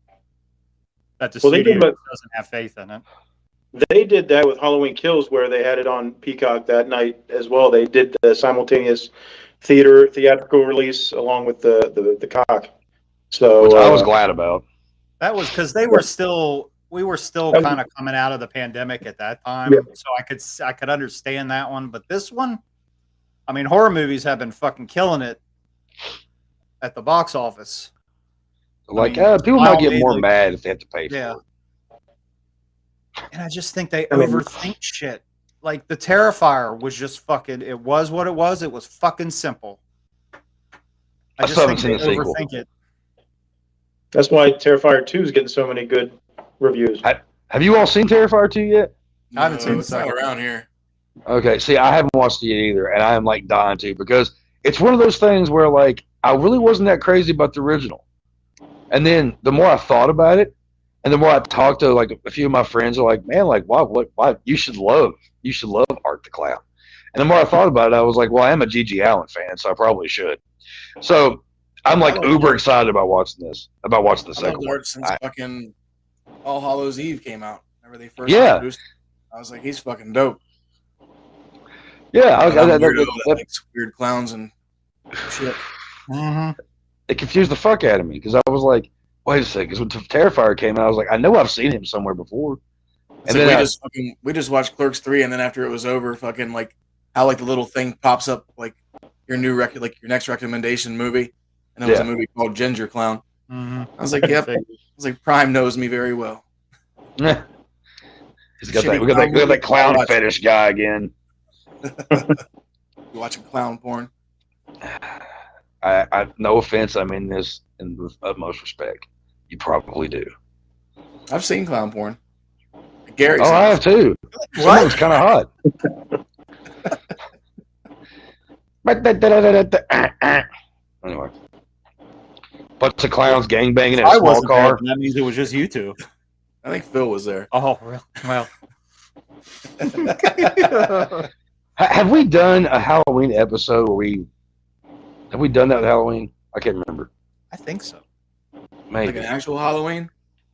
That the studio doesn't have faith in it. They did that with Halloween Kills, where they had it on Peacock that night as well. They did the simultaneous theatrical release along with the cock. So which I was glad about. That was because we were still kind of coming out of the pandemic at that time, so I could understand that one. But this one, I mean, horror movies have been fucking killing it at the box office. Like, people might get more mad if they have to pay for it. And I just think they overthink shit. Like, the Terrifier was just fucking, it was what it was. It was fucking simple. I just think they overthink it. That's why Terrifier 2 is getting so many good reviews. Have you all seen Terrifier 2 yet? I haven't seen it's not around here. Okay, see, I haven't watched it either, and I am, like, dying to, because it's one of those things where, like, I really wasn't that crazy about the original. And then the more I thought about it, and the more I talked to, like, a few of my friends are like, man, like, why, you should love Art the Clown. And the more I thought about it, I was like, well, I am a G.G. Allen fan, so I probably should. So I'm, like, uber excited about watching the second one. Since fucking All Hallows Eve came out. Whenever they first introduced him, I was like, he's fucking dope. Yeah. Like weird clowns and shit. Mm-hmm. It confused the fuck out of me, because I was like, wait a second, because when Terrifier came out, I was like, I know I've seen him somewhere before. And then we just watched Clerks 3, and then after it was over, fucking like how like the little thing pops up like your your next recommendation movie, and it was a movie called Ginger Clown. Mm-hmm. I was like, yep. I was like, Prime knows me very well. He's got we got that clown fetish guy again. You watching clown porn? I no offense, I mean this in the utmost respect. You probably do. I've seen clown porn. Gary. I have too. Someone's kind of hot. Anyway, bunch of clowns gangbanging in a small car. That means it was just you two. I think Phil was there. Oh, really? Well. Have we done a Halloween episode where have we done that with Halloween? I can't remember. I think so. Maybe. Like an actual Halloween?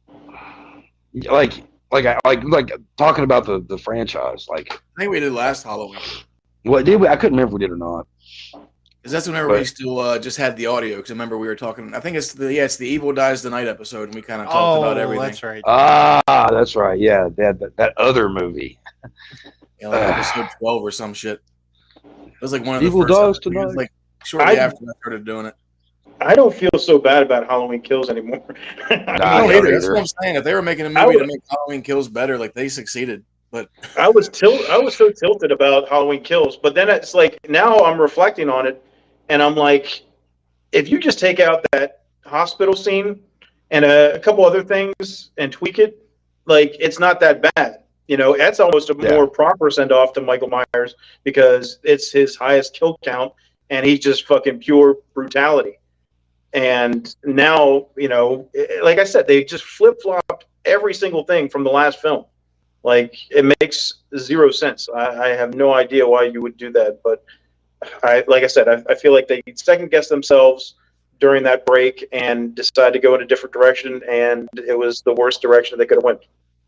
Like talking about the franchise. Like, I think we did last Halloween. What did we? I couldn't remember if we did or not. Because that's whenever we still just had the audio. Because I remember we were talking. I think it's the Evil Dies Tonight episode, and we kind of talked about everything. That's right. That's right. Yeah, that other movie. Yeah, like episode 12 or some shit. It was like one of the Evil Dies Tonight. Like shortly after I started doing it. I don't feel so bad about Halloween Kills anymore. I don't either. That's what I'm saying. If they were making a movie to make Halloween Kills better, like they succeeded. But I was so tilted about Halloween Kills, but then it's like now I'm reflecting on it, and I'm like, if you just take out that hospital scene and a couple other things and tweak it, like it's not that bad. You know, that's almost a more proper send off to Michael Myers because it's his highest kill count, and he's just fucking pure brutality. And now, you know, like I said, they just flip-flopped every single thing from the last film. Like, it makes zero sense. I have no idea why you would do that. But, like I said, I feel like they second-guessed themselves during that break and decided to go in a different direction, and it was the worst direction they could have went.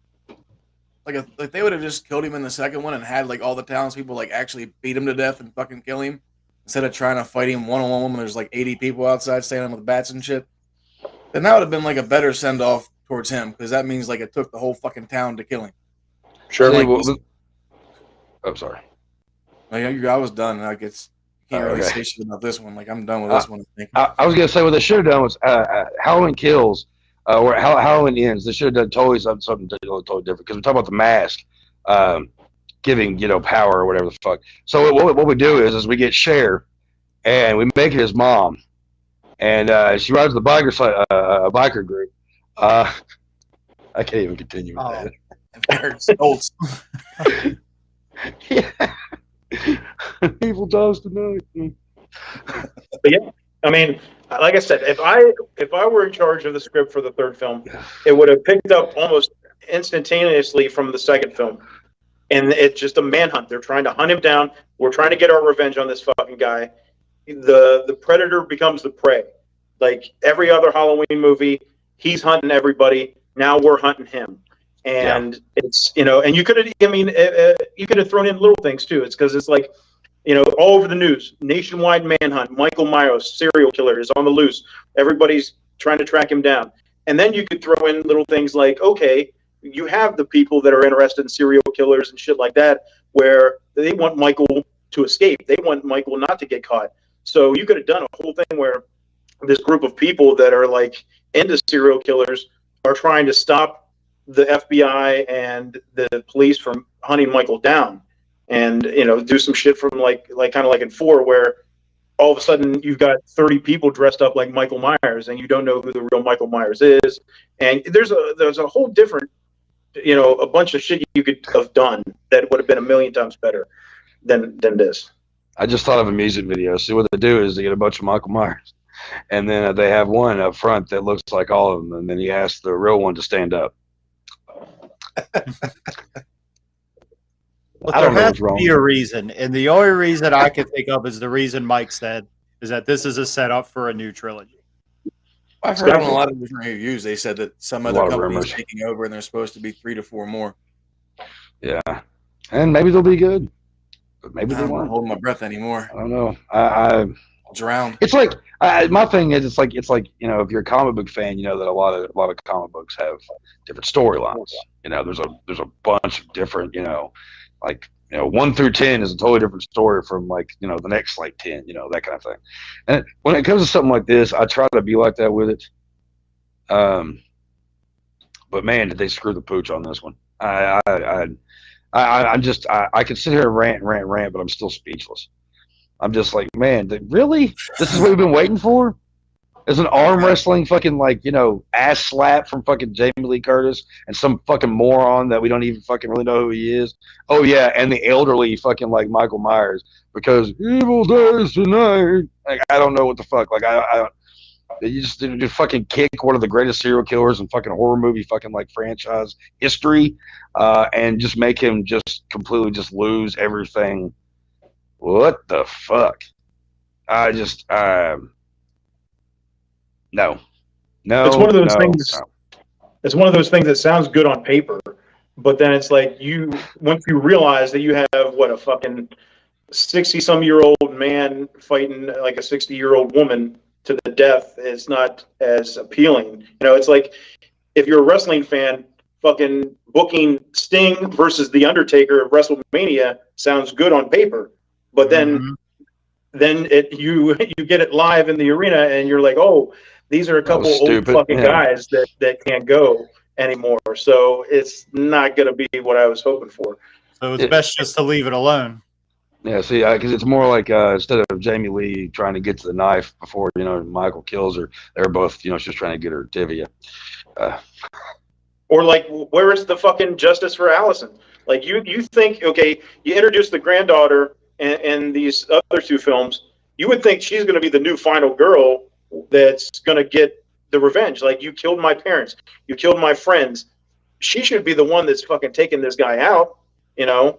Like they would have just killed him in the second one and had, like, all the townspeople, like, actually beat him to death and fucking kill him. Instead of trying to fight him one-on-one when there's like 80 people outside standing with bats and shit. Then that would have been like a better send-off towards him, because that means like it took the whole fucking town to kill him. Sure. I'm sorry. Like, I was done. Like, you can't really say shit about this one. Like, I'm done with this one. I was gonna say what they should have done was Halloween Kills or Halloween Ends. They should have done something totally different, because we're talking about the mask. Giving power or whatever the fuck. So what we do is we get Cher, and we make it his mom, and she rides the biker group. I can't even continue with that. Yeah. Evil Dies Tonight. But yeah, I mean, like I said, if I were in charge of the script for the third film, it would have picked up almost instantaneously from the second film. and it's just a manhunt. They're trying to hunt him down. We're trying to get our revenge on this fucking guy. The predator becomes the prey. Like every other Halloween movie, he's hunting everybody. Now we're hunting him, and it's and you could have. I mean, you could have thrown in little things too. It's because it's like, all over the news, nationwide manhunt. Michael Myers, serial killer, is on the loose. Everybody's trying to track him down, and then you could throw in little things like, okay, you have the people that are interested in serial killers and shit like that, where they want Michael to escape. They want Michael not to get caught. So you could have done a whole thing where this group of people that are like into serial killers are trying to stop the FBI and the police from hunting Michael down, and do some shit from like kind of like in 4, where all of a sudden you've got 30 people dressed up like Michael Myers, and you don't know who the real Michael Myers is, and there's a whole different a bunch of shit you could have done that would have been a million times better than this. I just thought of a music video. See, what they do is they get a bunch of Michael Myers, and then they have one up front that looks like all of them, and then you ask the real one to stand up. Well, I there don't know has what's to wrong be a reason, and the only reason I can think of is the reason Mike said, is that this is a setup for a new trilogy. I've heard on a lot of different reviews. They said that some A other lot of company's rumors. taking over, and there's supposed to be 3 to 4 more. Yeah, and maybe they'll be good, but maybe they I'm not won't. holding my breath anymore. I don't know. I'll drown. It's like my thing is it's like if you're a comic book fan, you know that a lot of comic books have different storylines. There's a bunch of different 1 through 10 is a totally different story from the next 10, that kind of thing. And when it comes to something like this, I try to be like that with it. But man, did they screw the pooch on this one? I could sit here and rant, but I'm still speechless. I'm just like, man, really? This is what we've been waiting for? There's an arm wrestling fucking ass slap from fucking Jamie Lee Curtis and some fucking moron that we don't even fucking really know who he is. Oh yeah, and the elderly fucking Michael Myers, because evil days tonight. I don't know what the fuck. You just fucking kick one of the greatest serial killers in fucking horror movie fucking franchise history, and just make him just completely just lose everything. What the fuck? No. It's one of those things. It's one of those things that sounds good on paper, but then it's like once you realize that you have a fucking 60-some-year-old man fighting like a 60-year-old woman to the death, it's not as appealing. It's like if you're a wrestling fan, fucking booking Sting versus The Undertaker at WrestleMania sounds good on paper, but then you get it live in the arena and you're like, oh, these are a couple old fucking guys that can't go anymore. So it's not going to be what I was hoping for. So it's best just to leave it alone. Yeah, see, because it's more like instead of Jamie Lee trying to get to the knife before Michael kills her, they're both she's trying to get her tibia. Or where is the fucking justice for Allison? You think, okay, you introduce the granddaughter in these other 2 films, you would think she's going to be the new final girl that's going to get the revenge. You killed my parents, you killed my friends. She should be the one that's fucking taking this guy out. Yeah.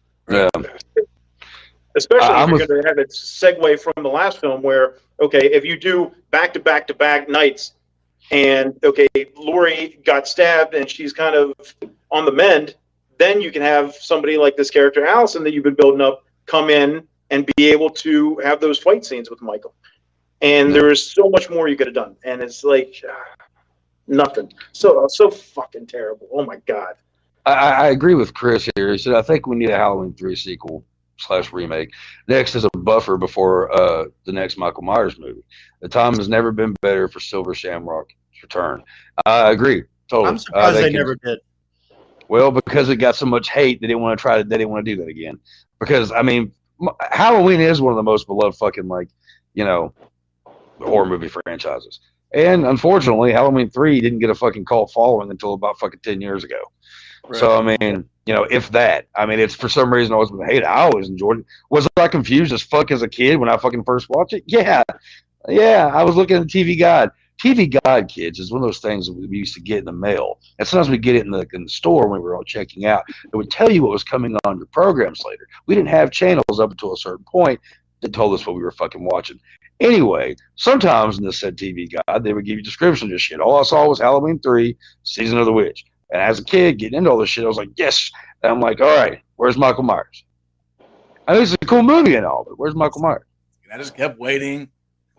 Especially if you're going to have it segue from the last film where, okay, if you do back-to-back-to-back nights and, okay, Laurie got stabbed and she's kind of on the mend, then you can have somebody like this character, Allison, that you've been building up, come in and be able to have those fight scenes with Michael. And there is so much more you could have done. And it's nothing. So fucking terrible. Oh, my God. I agree with Chris here. He said, I think we need a Halloween 3 sequel / remake. Next is a buffer before the next Michael Myers movie. The time has never been better for Silver Shamrock's return. I agree. Totally. I'm surprised they never did. Well, because it got so much hate, they didn't want to do that again. Because, I mean, Halloween is one of the most beloved fucking, horror movie franchises. And unfortunately, Halloween 3 didn't get a fucking cult following until about fucking 10 years ago. Right. So, I mean, if that. I mean, it's for some reason always been hated. I always enjoyed it. Was I confused as fuck as a kid when I fucking first watched it? Yeah. Yeah, I was looking at the TV guide. TV Guide, kids, is one of those things that we used to get in the mail. And sometimes we get it in the store when we were all checking out. It would tell you what was coming on your programs later. We didn't have channels up until a certain point that told us what we were fucking watching. Anyway, sometimes in the said TV Guide, they would give you descriptions of shit. All I saw was Halloween 3, Season of the Witch. And as a kid, getting into all this shit, I was like, yes. And I'm like, all right, where's Michael Myers? I think it's a cool movie and all, but where's Michael Myers? I just kept waiting.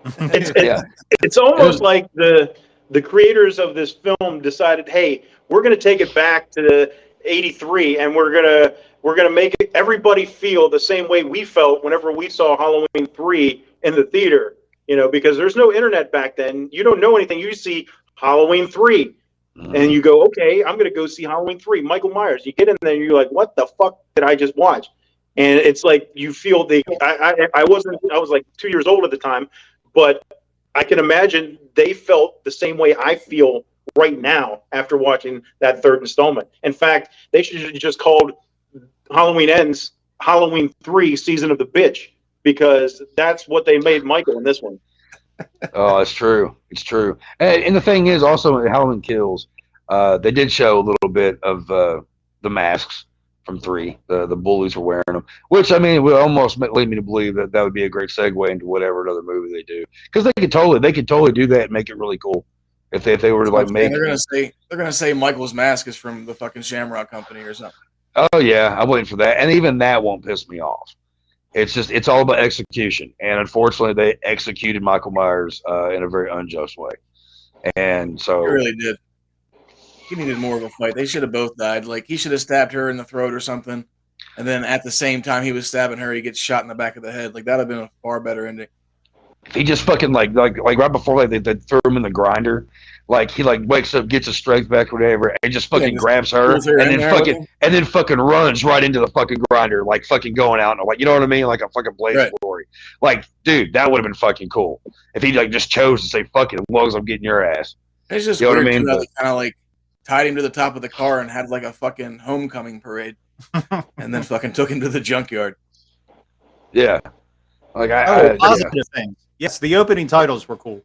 It's almost like the creators of this film decided, hey, we're going to take it back to '83, and we're gonna make everybody feel the same way we felt whenever we saw Halloween 3 in the theater. You know, because there's no internet back then. You don't know anything. You see Halloween 3, and you go, okay, I'm going to go see Halloween 3, Michael Myers. You get in there, and you're like, what the fuck did I just watch? And it's like you feel I was like 2 years old at the time, but I can imagine they felt the same way I feel right now after watching that third installment. In fact, they should have just called Halloween Ends Halloween 3 Season of the Bitch, because that's what they made Michael in this one. Oh, it's true. It's true. And the thing is, also in Halloween Kills, they did show a little bit of the masks from 3. The bullies were wearing them, which, I mean, it would almost lead me to believe that would be a great segue into whatever another movie they do, because they could totally do that and make it really cool if they were to like make. They're gonna say Michael's mask is from the fucking Shamrock Company or something. Oh yeah, I'm waiting for that, and even that won't piss me off. It's all about execution, and unfortunately, they executed Michael Myers in a very unjust way, and so He really did. He needed more of a fight. They should have both died. Like, he should have stabbed her in the throat or something, and then at the same time he was stabbing her, he gets shot in the back of the head. Like, that'd have been a far better ending. if he just fucking like right before they throw him in the grinder, like he like wakes up, gets his strength back, or whatever, and just fucking grabs her, and then fucking runs right into the fucking grinder, like fucking going out and like, you know what I mean, like a fucking blaze of glory. Like, dude, that would have been fucking cool if he like just chose to say fuck it, as long as I'm getting your ass. It's just, you know weird what I mean? Kind of like tied him to the top of the car and had like a fucking homecoming parade, and then fucking took him to the junkyard. Yeah, like positive things. Yes, the opening titles were cool.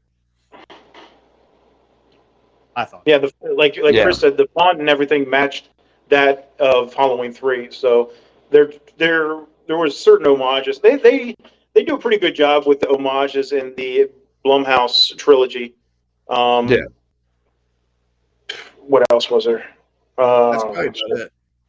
I thought. Yeah, like Chris said, the font and everything matched that of Halloween 3. So there was certain homages. They do a pretty good job with the homages in the Blumhouse trilogy. Yeah. What else was there? That's probably about it.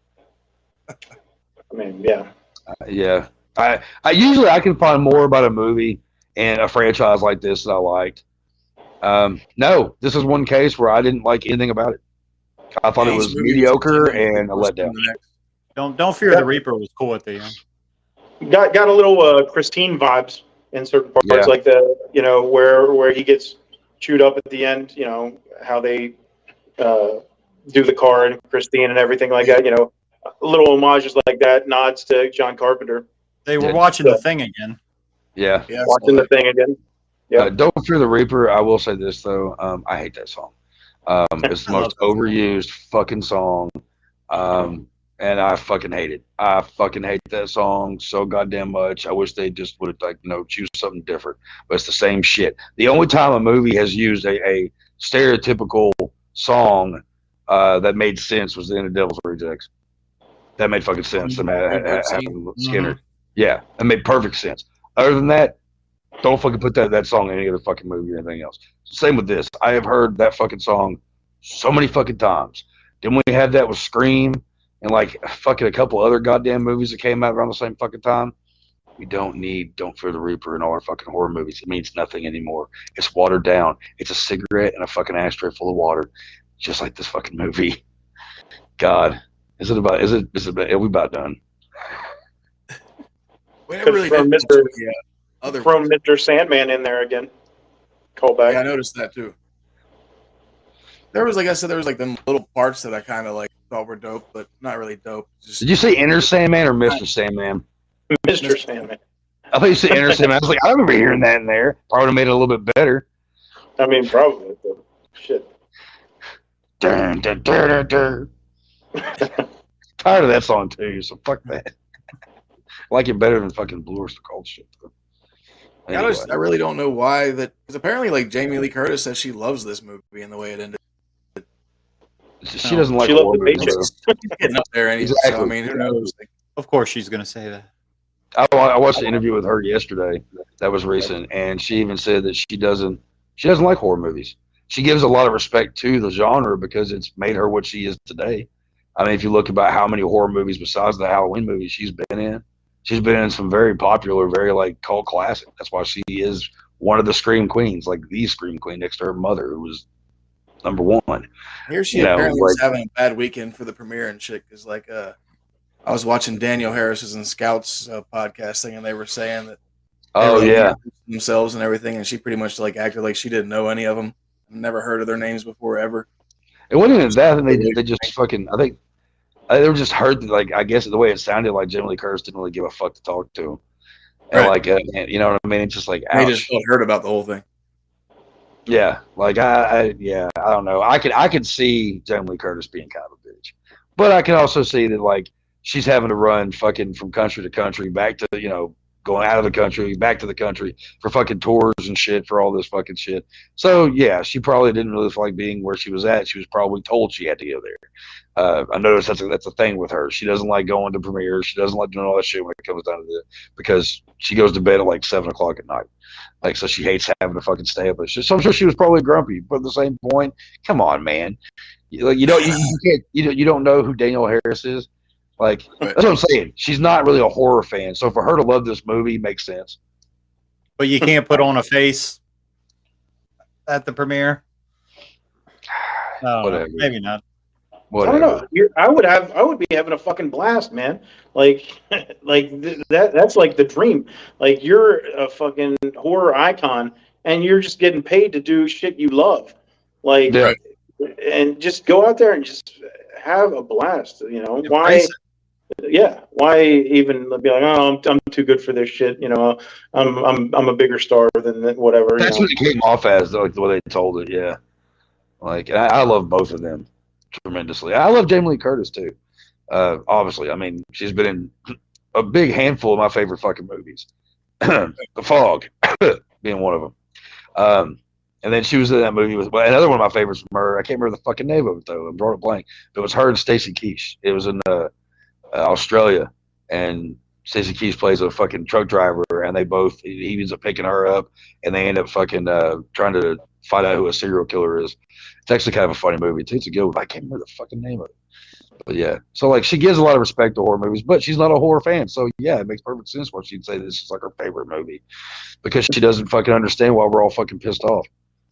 I mean, yeah. Yeah. I usually I can find more about a movie and a franchise like this that I liked. No, this is one case where I didn't like anything about it. I thought it was mediocre and a letdown. Don't Fear the Reaper was cool at the end. Got a little Christine vibes in certain parts, like the where he gets chewed up at the end. You know how they do the car and Christine and everything like that. You know, little homages like that, nods to John Carpenter. They were watching The Thing again. Yeah, watching The Thing again. Yeah. Don't Fear the Reaper. I will say this though, I hate that song. It's the most overused fucking song, and I fucking hate it. I fucking hate that song so goddamn much. I wish they just would have choose something different. But it's the same shit. The only time a movie has used a stereotypical song that made sense was in The Devil's Rejects. That made fucking sense. Skinner. Yeah, that made perfect sense. Other than that, don't fucking put that song in any other fucking movie or anything else. Same with this. I have heard that fucking song so many fucking times. Didn't we have that with Scream and like fucking a couple other goddamn movies that came out around the same fucking time? We don't need Don't Fear the Reaper in all our fucking horror movies. It means nothing anymore. It's watered down. It's a cigarette and a fucking ashtray full of water, just like this fucking movie. God, are we about done? We never really from did Mr. Sandman in there again. Call back. Yeah, I noticed that too. There was, like I said, them little parts that I kind of like thought were dope, but not really dope. Did you say Inner Sandman or Mr. Sandman? Mr. Sandman. I thought you said Inner Sandman. I was like, I remember hearing that in there. Probably made it a little bit better. I mean, probably. But shit. Dun, dun, dun, dun, dun. Tired of that song too, so fuck that. I like it better than fucking Blue Oyster Cult shit, though. Anyway. I really don't know why that, because apparently, like, Jamie Lee Curtis says she loves this movie and the way it ended. She doesn't like She loved horror the movies. paycheck. though. She's getting up there anyway. So, Exactly. I mean, who knows? Like, Of course, she's going to say that. I watched an interview with her yesterday that was recent, and she even said that she doesn't like horror movies. She gives a lot of respect to the genre because it's made her what she is today. I mean, if you look about how many horror movies besides the Halloween movies she's been in some very popular, very like cult classic. That's why she is one of the Scream Queens, like the Scream Queen next to her mother, who was number one. here she You know, apparently was like- having a bad weekend for the premiere and shit. Because, like, I was watching Daniel Harris's and Scouts podcast thing, and they were saying that they Oh were, like, yeah, introducing themselves and everything, and she pretty much like acted like she didn't know any of them, never heard of their names before ever. it wasn't even that. And they just fucking. I think they were just hurt. Like I guess the way it sounded, like Jamie Lee Curtis didn't really give a fuck to talk to him. And Right. like, you know what I mean? It's just like, They ouch. just felt hurt about the whole thing. Yeah, like I don't know. I could see Jamie Lee Curtis being kind of a bitch, but I can also see that like she's having to run fucking from country to country, back to going out of the country, back to the country for fucking tours and shit for all this fucking shit. So yeah, she probably didn't really feel like being where she was at. She was probably told she had to go there. I noticed that's a thing with her. She doesn't like going to premieres. She doesn't like doing all that shit when it comes down to it because she goes to bed at like 7:00 at night. Like, so she hates having to fucking stay up. So I'm sure she was probably grumpy, but at the same point, come on, man. You don't know who Danielle Harris is. Like, Right. that's what I'm saying. She's not really a horror fan. So for her to love this movie makes sense. But you can't put on a face at the premiere. Whatever. Maybe not. I Whatever. don't know. I would be having a fucking blast, man. Like, that's like the dream. Like, you're a fucking horror icon, and you're just getting paid to do shit you love. Like, Yeah. and just go out there and just have a blast. You know why? Embrace it. Yeah, why even be like, oh, I'm too good for this shit. You know, I'm a bigger star than whatever. That's you know? what it came off as, though, like the way they told it. Yeah. Like, and I love both of them tremendously. I love Jamie Lee Curtis too. Obviously, I mean, she's been in a big handful of my favorite fucking movies. The Fog being one of them. And then she was in that movie with another one of my favorites from her. I can't remember the fucking name of it though. I brought it blank. But it was her and Stacey Keach. It was in Australia, and Stacey Keach plays a fucking truck driver, and he ends up picking her up, and they end up fucking trying to find out who a serial killer is. It's actually kind of a funny movie too. It's a good one. I can't remember the fucking name of it. But yeah, so like she gives a lot of respect to horror movies, but she's not a horror fan. So yeah, it makes perfect sense why she'd say this is like her favorite movie, because she doesn't fucking understand why we're all fucking pissed off.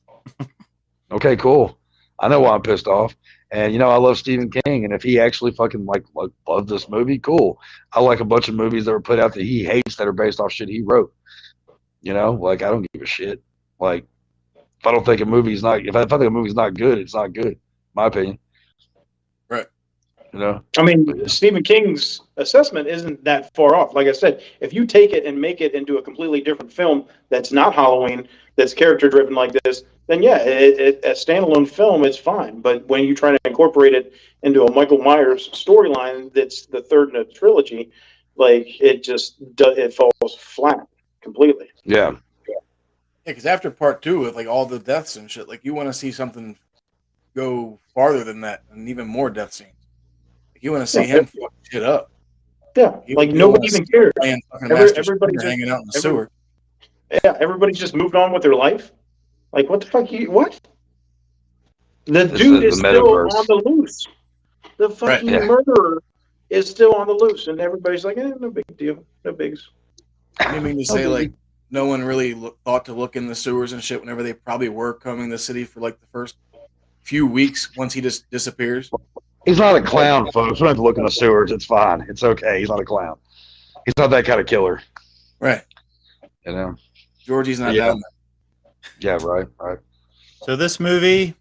Okay, cool. I know why I'm pissed off. And I love Stephen King, and if he actually fucking like loved this movie, cool. I like a bunch of movies that were put out that he hates that are based off shit he wrote. Like I don't give a shit. Like if I think a movie's not good, it's not good. My opinion. Right. I mean, Stephen King's assessment isn't that far off. Like I said, if you take it and make it into a completely different film that's not Halloween, that's character driven like this, then yeah, a standalone film is fine. But when you try to incorporate it into a Michael Myers storyline that's the third in a trilogy, like it falls flat completely. Yeah. Yeah, because after part 2 with like all the deaths and shit, like you want to see something go farther than that and even more death scenes. Like, you want to see him fuck shit up. Yeah, You like don't nobody wanna even see cares. playing fucking Every- Master everybody Splinter just- hanging out in the every- sewer. Yeah, everybody's just moved on with their life. Like, what the fuck? What? The dude the is still metaverse. on the loose. The fucking yeah. murderer is still on the loose, and everybody's like, no big deal, no bigs. You mean to say like no one really thought to look in the sewers and shit whenever they probably were coming to the city for like the first few weeks once he just disappears? He's not a clown, folks. We don't have to look in the sewers. It's fine. It's okay. He's not a clown. He's not that kind of killer. Right. Georgie's not Yeah. down there. Yeah, right. So this movie,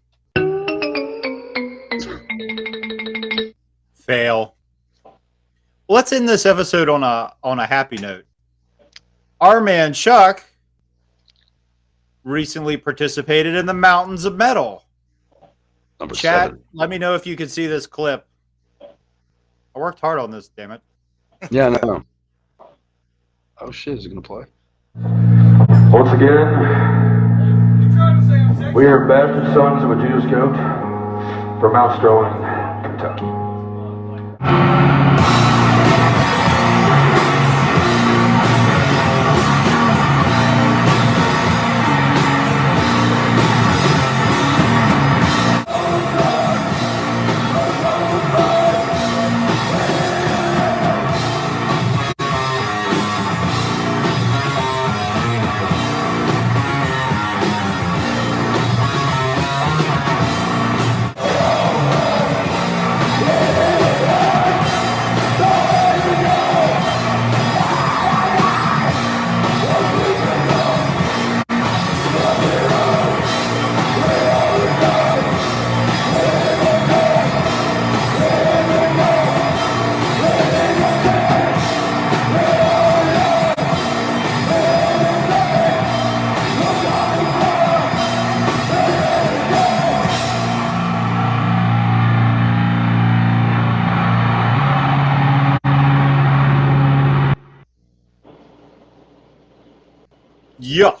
fail. Let's end this episode on a happy note. Our man Chuck recently participated in the Mountains of Metal. Number Chat, 7. let me know if you can see this clip. I worked hard on this, damn it. Yeah, I know. Oh shit, is it gonna play? again, we are bastard sons of a Jew's goat from Mount Sterling, Kentucky. Yeah.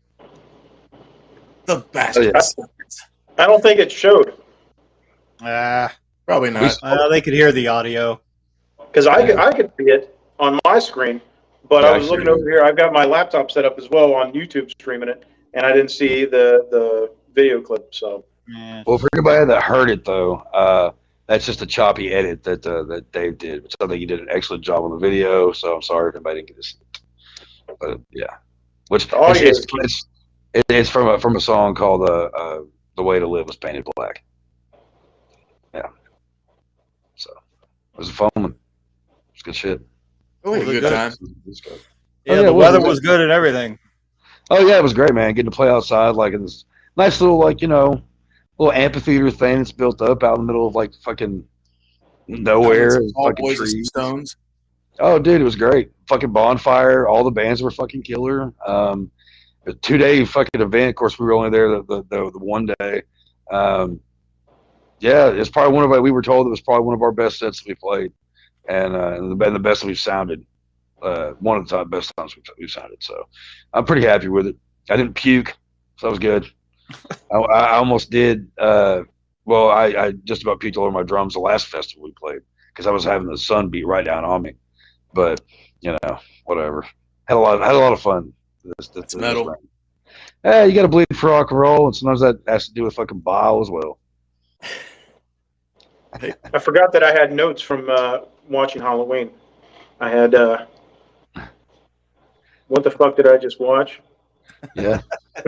The bastard. I don't think it showed Probably not. They could hear the audio. because I could see it on my screen, but I was looking over here. I've got my laptop set up as well on YouTube streaming it, and I didn't see the video clip. So, Well, for anybody that heard it though, that's just a choppy edit that Dave did. So I think he did an excellent job on the video. So I'm sorry if anybody didn't get this. But yeah, which it's from a song called "The Way to Live Was Painted Black." Yeah. So it was a fun one. It's good shit. Oh, a good time. Yeah, the weather was good and everything. Oh yeah, it was great, man. Getting to play outside, like in this nice little, like, little amphitheater thing that's built up out in the middle of like fucking nowhere. Fucking trees. Stones. Oh, dude, it was great. Fucking bonfire. All the bands were fucking killer. A 2-day fucking event. Of course, we were only there the one day. Yeah, it's probably we were told it was probably one of our best sets that we played, and the best that we've sounded. One of the top best times we've sounded. So I'm pretty happy with it. I didn't puke, so that was good. I almost did. I just about puked all over my drums the last festival we played because I was having the sun beat right down on me. But whatever. Had a lot of fun. This metal. round. Yeah, you got to bleed for rock and roll, and sometimes that has to do with fucking bile as well. I forgot that I had notes from watching Halloween. I had what the fuck did I just watch? Yeah.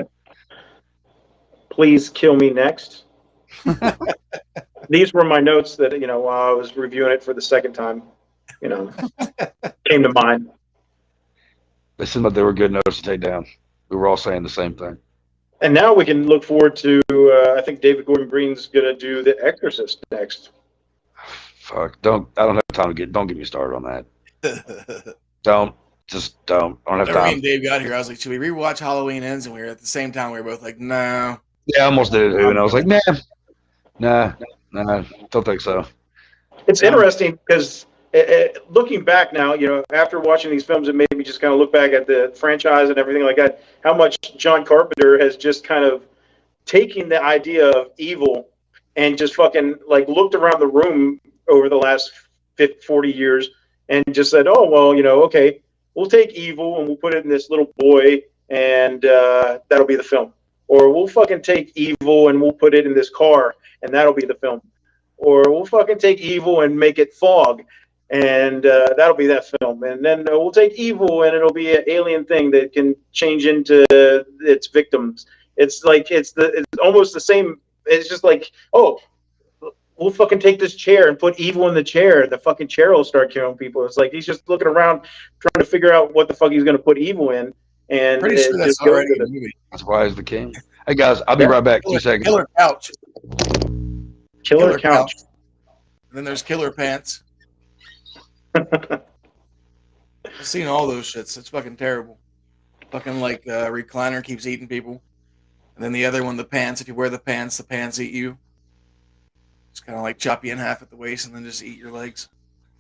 Please Kill Me Next. These were my notes that while I was reviewing it for the second time, came to mind. They seemed like they were good notes to take down. We were all saying the same thing. And now we can look forward to. I think David Gordon Green's gonna do The Exorcist next. Fuck! I don't have time to don't get me started on that. Don't. Just don't. I don't have time. Me and Dave got here, I was like, should we rewatch Halloween Ends? And we were at the same time, we were both like, no. Yeah, I almost did it too, and I was like, nah, don't think so. It's interesting because looking back now, after watching these films, it made me just kind of look back at the franchise and everything like that, how much John Carpenter has just kind of taken the idea of evil and just fucking like looked around the room over the last 40 years and just said, oh, well, okay, we'll take evil and we'll put it in this little boy and that'll be the film. Or we'll fucking take evil and we'll put it in this car and that'll be the film. Or we'll fucking take evil and make it fog and that'll be that film. And then we'll take evil and it'll be an alien thing that can change into its victims. It's like it's almost the same. It's just like, oh, we'll fucking take this chair and put evil in the chair. The fucking chair will start killing people. It's like he's just looking around trying to figure out what the fuck he's going to put evil in. And pretty sure that's already in the movie. That's why he's the king. Hey guys, I'll be right back. 2 seconds. Killer Couch. Killer Couch. And then there's Killer Pants. I've seen all those shits. It's fucking terrible. Fucking like recliner keeps eating people. And then the other one, the pants. If you wear the pants eat you. It's kind of like chop you in half at the waist and then just eat your legs.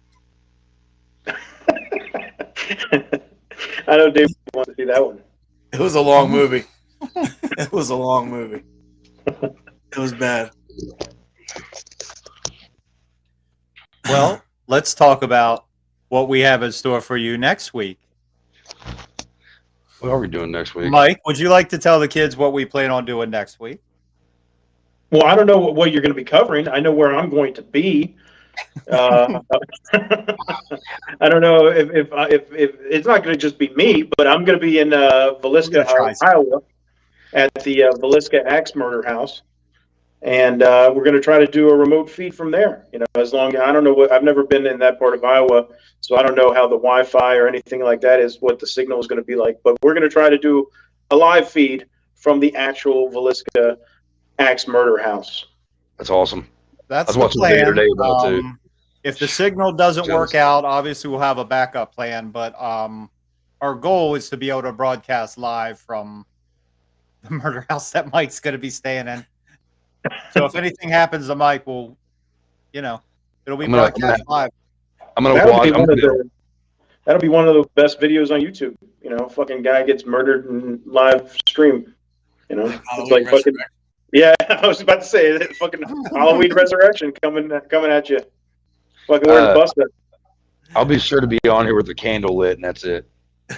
I know Dave wants to see that one. It was a long movie. It was a long movie. It was bad. Well, let's talk about what we have in store for you next week. What are we doing next week? Mike, would you like to tell the kids what we plan on doing next week? Well, I don't know what you're going to be covering. I know where I'm going to be. I don't know if it's not going to just be me, but I'm going to be in Villisca, Iowa, at the Villisca Axe Murder House, and we're going to try to do a remote feed from there. You know, as long I don't know what I've never been in that part of Iowa, so I don't know how the Wi-Fi or anything like that is, what the signal is going to be like. But we're going to try to do a live feed from the actual Villisca Axe Murder House. That's awesome. That's I was the watching the plan. video today about it, too. If the signal doesn't work out, obviously we'll have a backup plan. But our goal is to be able to broadcast live from the murder house that Mike's going to be staying in. So if anything happens to Mike, it'll be broadcast live. I'm gonna That'll watch. That'll be one of the best videos on YouTube. You know, fucking guy gets murdered in live stream. You know, it's like fucking. Yeah, I was about to say fucking Halloween Resurrection coming at you. Fucking where's Busta? I'll be sure to be on here with the candle lit, and that's it.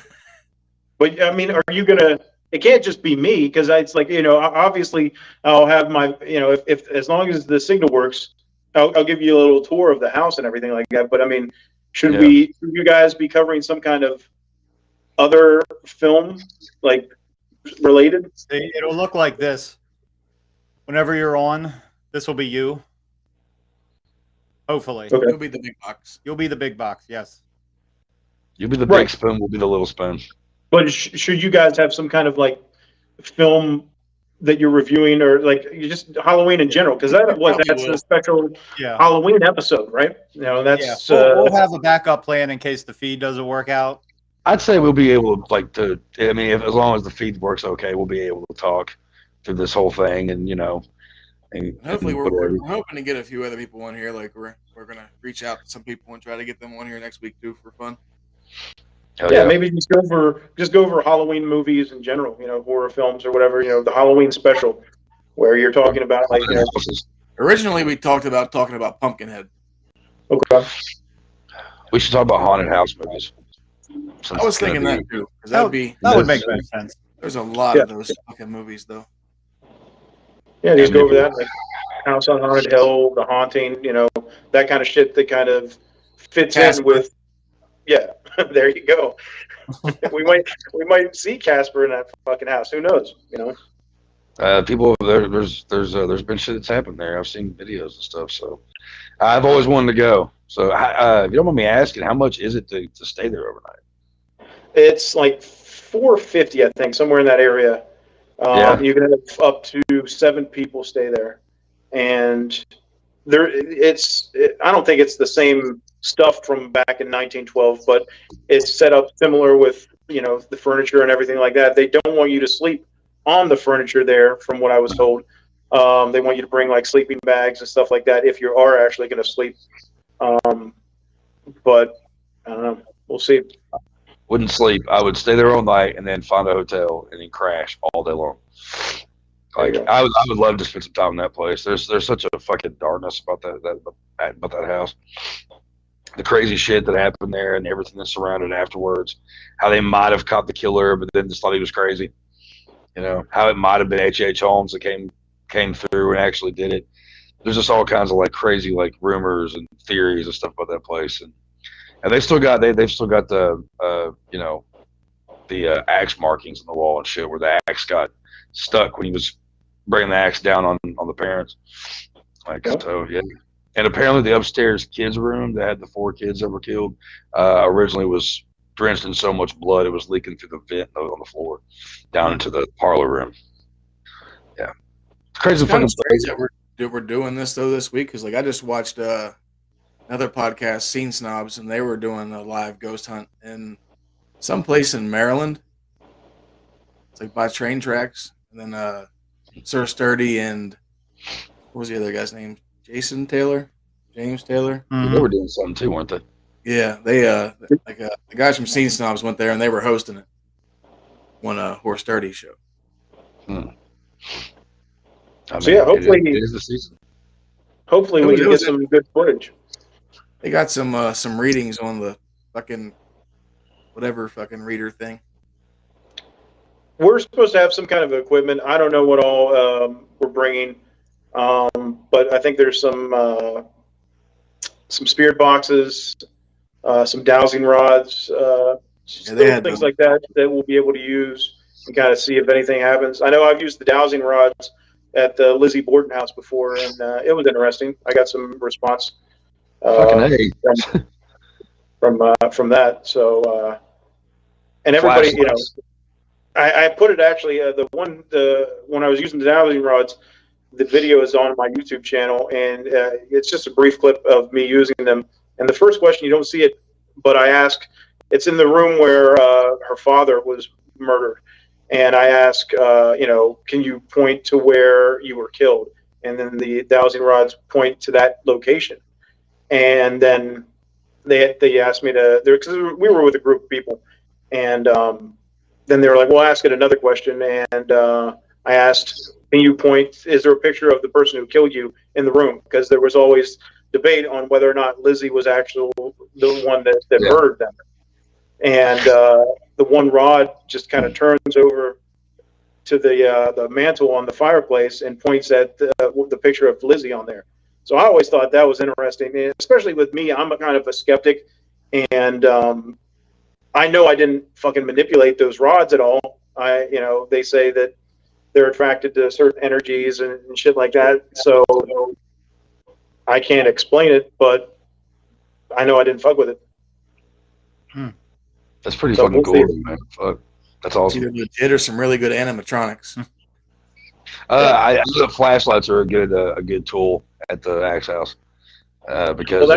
But I mean, are you gonna? It can't just be me, because it's like, you know, obviously I'll have my, you know, if as long as the signal works, I'll give you a little tour of the house and everything like that. But I mean, should you guys be covering some kind of other film, like, related? It'll look like this. Whenever you're on, this will be you. Hopefully. Okay. You'll be the big box. You'll be the big box, yes. You'll be the big spoon. We'll be the little spoon. But should you guys have some kind of like film that you're reviewing, or like you just Halloween in general? Because that's a special Halloween episode, right? You know, that's we'll have a backup plan in case the feed doesn't work out. I'd say we'll be able to as long as the feed works okay, we'll be able to talk through this whole thing, and you know, and hopefully we're hoping to get a few other people on here. Like we're gonna reach out to some people and try to get them on here next week too for fun. Maybe just go over Halloween movies in general, you know, horror films or whatever, you know, the Halloween special where you're talking about like, you know, originally we talking about Pumpkinhead. Okay. We should talk about haunted house movies. I was thinking that too, because that would make sense. There's a lot of those fucking movies though. Yeah, just go over that, like House on Haunted Hill, The Haunting, you know, that kind of shit that kind of fits in with. Yeah, there you go. we might see Casper in that fucking house. Who knows? You know. People, there's been shit that's happened there. I've seen videos and stuff. So I've always wanted to go. So if you don't mind me asking, how much is it to stay there overnight? It's like $450, I think, somewhere in that area. You can have up to 7 people stay there, and I don't think it's the same stuff from back in 1912, but it's set up similar with, you know, the furniture and everything like that. They don't want you to sleep on the furniture there, from what I was told. They want you to bring like sleeping bags and stuff like that if you are actually going to sleep. But I don't know. We'll see. Wouldn't sleep. I would stay there all night and then find a hotel and then crash all day long. Like I would love to spend some time in that place. There's such a fucking darkness about that house. The crazy shit that happened there and everything that surrounded it afterwards. How they might have caught the killer, but then just thought he was crazy. You know, how it might have been H.H. Holmes that came through and actually did it. There's just all kinds of like crazy like rumors and theories and stuff about that place, and they've still got the you know, the axe markings on the wall and shit where the axe got stuck when he was bringing the axe down on the parents. Like so, yeah. And apparently the upstairs kids' room that had the 4 kids that were killed originally was drenched in so much blood it was leaking through the vent on the floor down into the parlor room. Yeah, it's crazy. It's kind of strange that we're doing this though this week, because like I just watched another podcast, Scene Snobs, and they were doing a live ghost hunt in some place in Maryland. It's like by train tracks, and then Sir Sturdy and what was the other guy's name? James Taylor. Mm-hmm. They were doing something too, weren't they? Yeah, they the guys from Scene Snobs went there and they were hosting it. one Horse 30 show. So yeah, hopefully it is the season. Hopefully we can get some good footage. They got some readings on the fucking whatever fucking reader thing. We're supposed to have some kind of equipment. I don't know what all we're bringing, but I think there's some spirit boxes, some dowsing rods, things like that we'll be able to use and kind of see if anything happens. I know I've used the dowsing rods at the Lizzie Borden house before, and it was interesting. I got some response from that. So, and everybody, you know, I put it actually when I was using the dowsing rods, the video is on my YouTube channel, and it's just a brief clip of me using them. And the first question, you don't see it, but I ask, it's in the room where her father was murdered. And I ask, you know, can you point to where you were killed? And then the dowsing rods point to that location. And then they asked me to, because we were with a group of people. And then they were like, well, ask it another question. And I asked, can you point, is there a picture of the person who killed you in the room? Because there was always debate on whether or not Lizzie was actually the one that murdered them. And the one rod just kind of turns over to the mantle on the fireplace and points at the picture of Lizzie on there. So I always thought that was interesting, and especially with me. I'm a kind of a skeptic, and I know I didn't fucking manipulate those rods at all. You know, they say that they're attracted to certain energies and shit like that. So I can't explain it, but I know I didn't fuck with it. That's pretty fucking cool, man. Fuck. That's awesome. Either legit or some really good animatronics. I the flashlights are a good tool at the Axe House because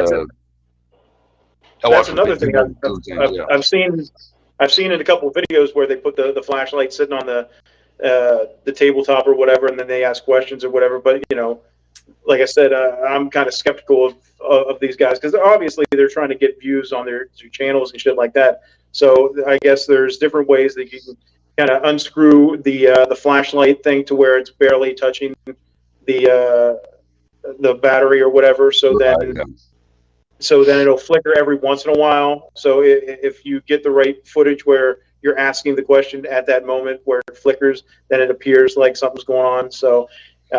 that's another thing I've seen. I've seen in a couple of videos where they put the flashlight sitting on the tabletop or whatever, and then they ask questions or whatever. But you know, like I said, I'm kind of skeptical of these guys because obviously they're trying to get views on their channels and shit like that. So I guess there's different ways that you can kind of unscrew the flashlight thing to where it's barely touching the battery or whatever. So then it'll flicker every once in a while. So if you get the right footage where you're asking the question at that moment where it flickers, then it appears like something's going on. So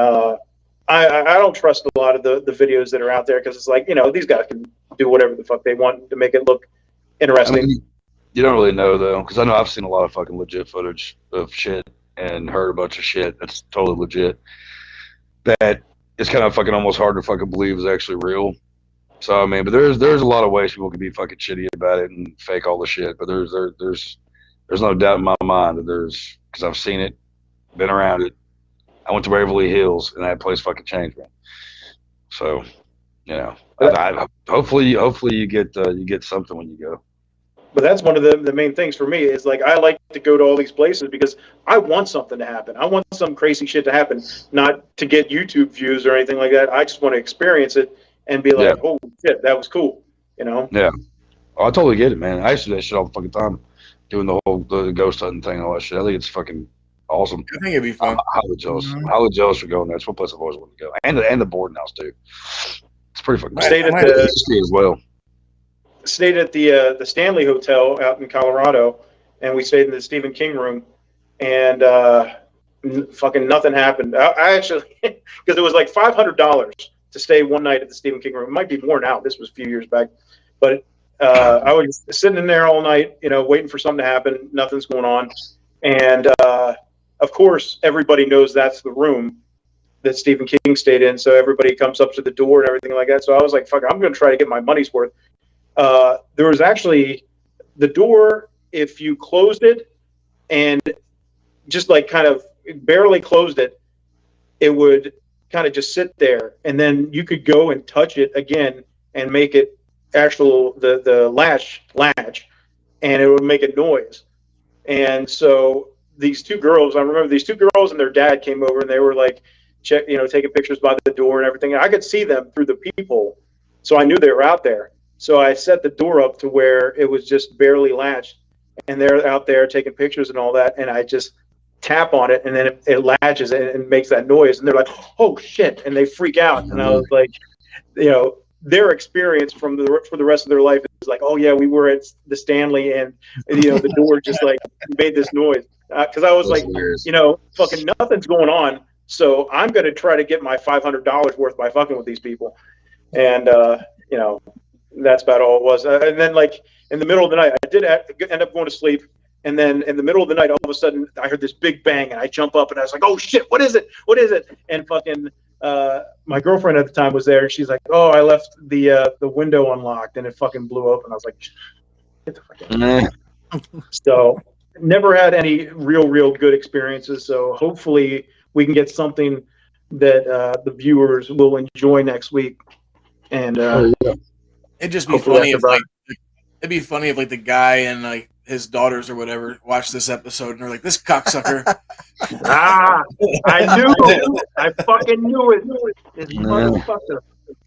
I don't trust a lot of the videos that are out there because it's like, you know, these guys can do whatever the fuck they want to make it look interesting. I mean, you don't really know though, because I know I've seen a lot of fucking legit footage of shit and heard a bunch of shit that's totally legit. That it's kind of fucking almost hard to fucking believe is actually real. So I mean, but there's a lot of ways people can be fucking shitty about it and fake all the shit. But there's no doubt in my mind that because I've seen it, been around it. I went to Waverly Hills and that place fucking changed me. So, you know, hopefully you get something when you go. But that's one of the main things for me is like I like to go to all these places because I want something to happen. I want some crazy shit to happen, not to get YouTube views or anything like that. I just want to experience it and be like, oh shit, that was cool, you know? Yeah. Oh, I totally get it, man. I used to do that shit all the fucking time, doing the ghost hunting thing and all that shit. I think it's fucking awesome. I think it'd be fun. I'm highly jealous. Highly jealous for going there. It's one place I've always wanted to go, and the Borden house too. It's pretty fucking. Stayed at the as well. Stayed at the Stanley Hotel out in Colorado, and we stayed in the Stephen King room, and fucking nothing happened. I actually, because it was like $500 to stay one night at the Stephen King room. It might be more now. This was a few years back, but I was sitting in there all night, you know, waiting for something to happen. Nothing's going on, and of course, everybody knows that's the room that Stephen King stayed in. So everybody comes up to the door and everything like that. So I was like, fuck, I'm going to try to get my money's worth. There was actually the door, if you closed it and just like kind of barely closed it, it would kind of just sit there, and then you could go and touch it again and make it the latch, and it would make a noise. And so these two girls, I remember these two girls and their dad came over and they were like, taking pictures by the door and everything. And I could see them through the peephole, so I knew they were out there. So I set the door up to where it was just barely latched, and they're out there taking pictures and all that, and I just tap on it, and then it latches and makes that noise, and they're like, "Oh shit!" and they freak out, and I was like, their experience for the rest of their life is like, "Oh yeah, we were at the Stanley, and the door just like made this noise," because I was like, fucking nothing's going on, so I'm gonna try to get my $500 worth by fucking with these people, and that's about all it was. And then like in the middle of the night, I did end up going to sleep. And then in the middle of the night, all of a sudden, I heard this big bang, and I jump up, and I was like, "Oh shit, what is it? What is it?" And fucking my girlfriend at the time was there, and she's like, "Oh, I left the window unlocked, and it fucking blew open." I was like, "Get the fuck out!" So never had any real good experiences. So hopefully we can get something that the viewers will enjoy next week. And it'd just be funny if it'd be funny if like the guy and like his daughters or whatever watch this episode and they're like, "This cocksucker." I knew it. I fucking knew it. This motherfucker.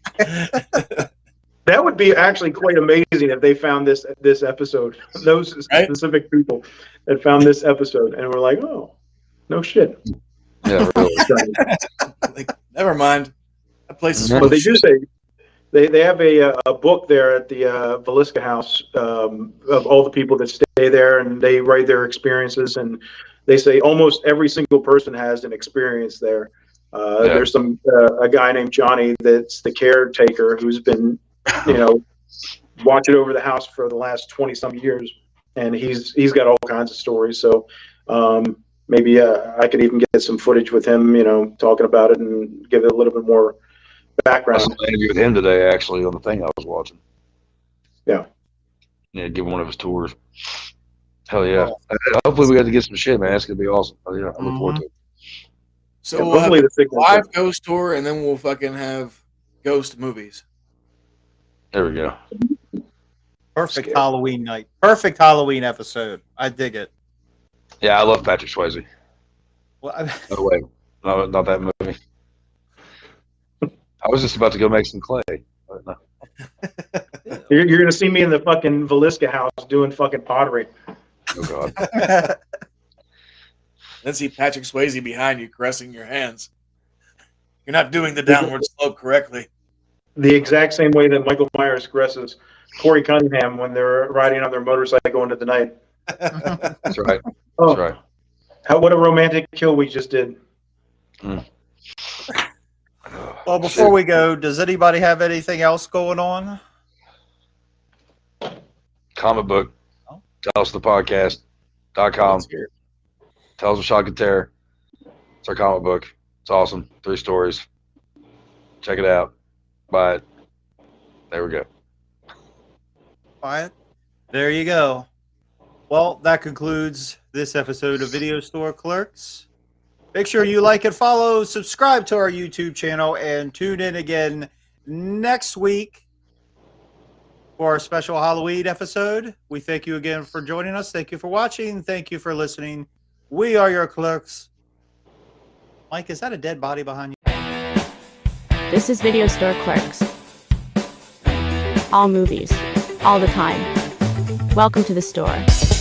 That would be actually quite amazing if they found this episode. Those specific people that found this episode and were like, "Oh, no shit." Yeah, really. Like, never mind. That place is. Well, they do say they have a book there at the Villisca House of all the people that stay there, and they write their experiences, and they say almost every single person has an experience there. There's a guy named Johnny that's the caretaker who's been watching over the house for the last 20 some years, and he's got all kinds of stories. So maybe I could even get some footage with him, talking about it and give it a little bit more background. I saw an interview with him today, actually, on the thing I was watching. Yeah, give one of his tours. Hell yeah! Hopefully we got to get some shit, man. It's gonna be awesome. I look forward to it. So we'll have a live ghost tour, and then we'll fucking have ghost movies. There we go. Perfect Halloween night. Perfect Halloween episode. I dig it. Yeah, I love Patrick Swayze. Well, No way. No, not that movie. I was just about to go make some clay. But no. You're going to see me in the fucking Villisca House doing fucking pottery. Oh, God. Then see Patrick Swayze behind you caressing your hands. You're not doing the downward slope correctly. The exact same way that Michael Myers caresses Corey Cunningham when they're riding on their motorcycle into the night. That's right. Oh, That's right. What a romantic kill we just did. Well, before we go, does anybody have anything else going on? Comic book. Tell us the podcast.com. Tales of Shock and Terror. It's our comic book. It's awesome. 3 stories. Check it out. Buy it. There we go. Buy it. There you go. Well, that concludes this episode of Video Store Clerks. Make sure you like and follow, subscribe to our YouTube channel, and tune in again next week for our special Halloween episode. We thank you again for joining us. Thank you for watching. Thank you for listening. We are your clerks. Mike, is that a dead body behind you? This is Video Store Clerks. All movies, all the time. Welcome to the store.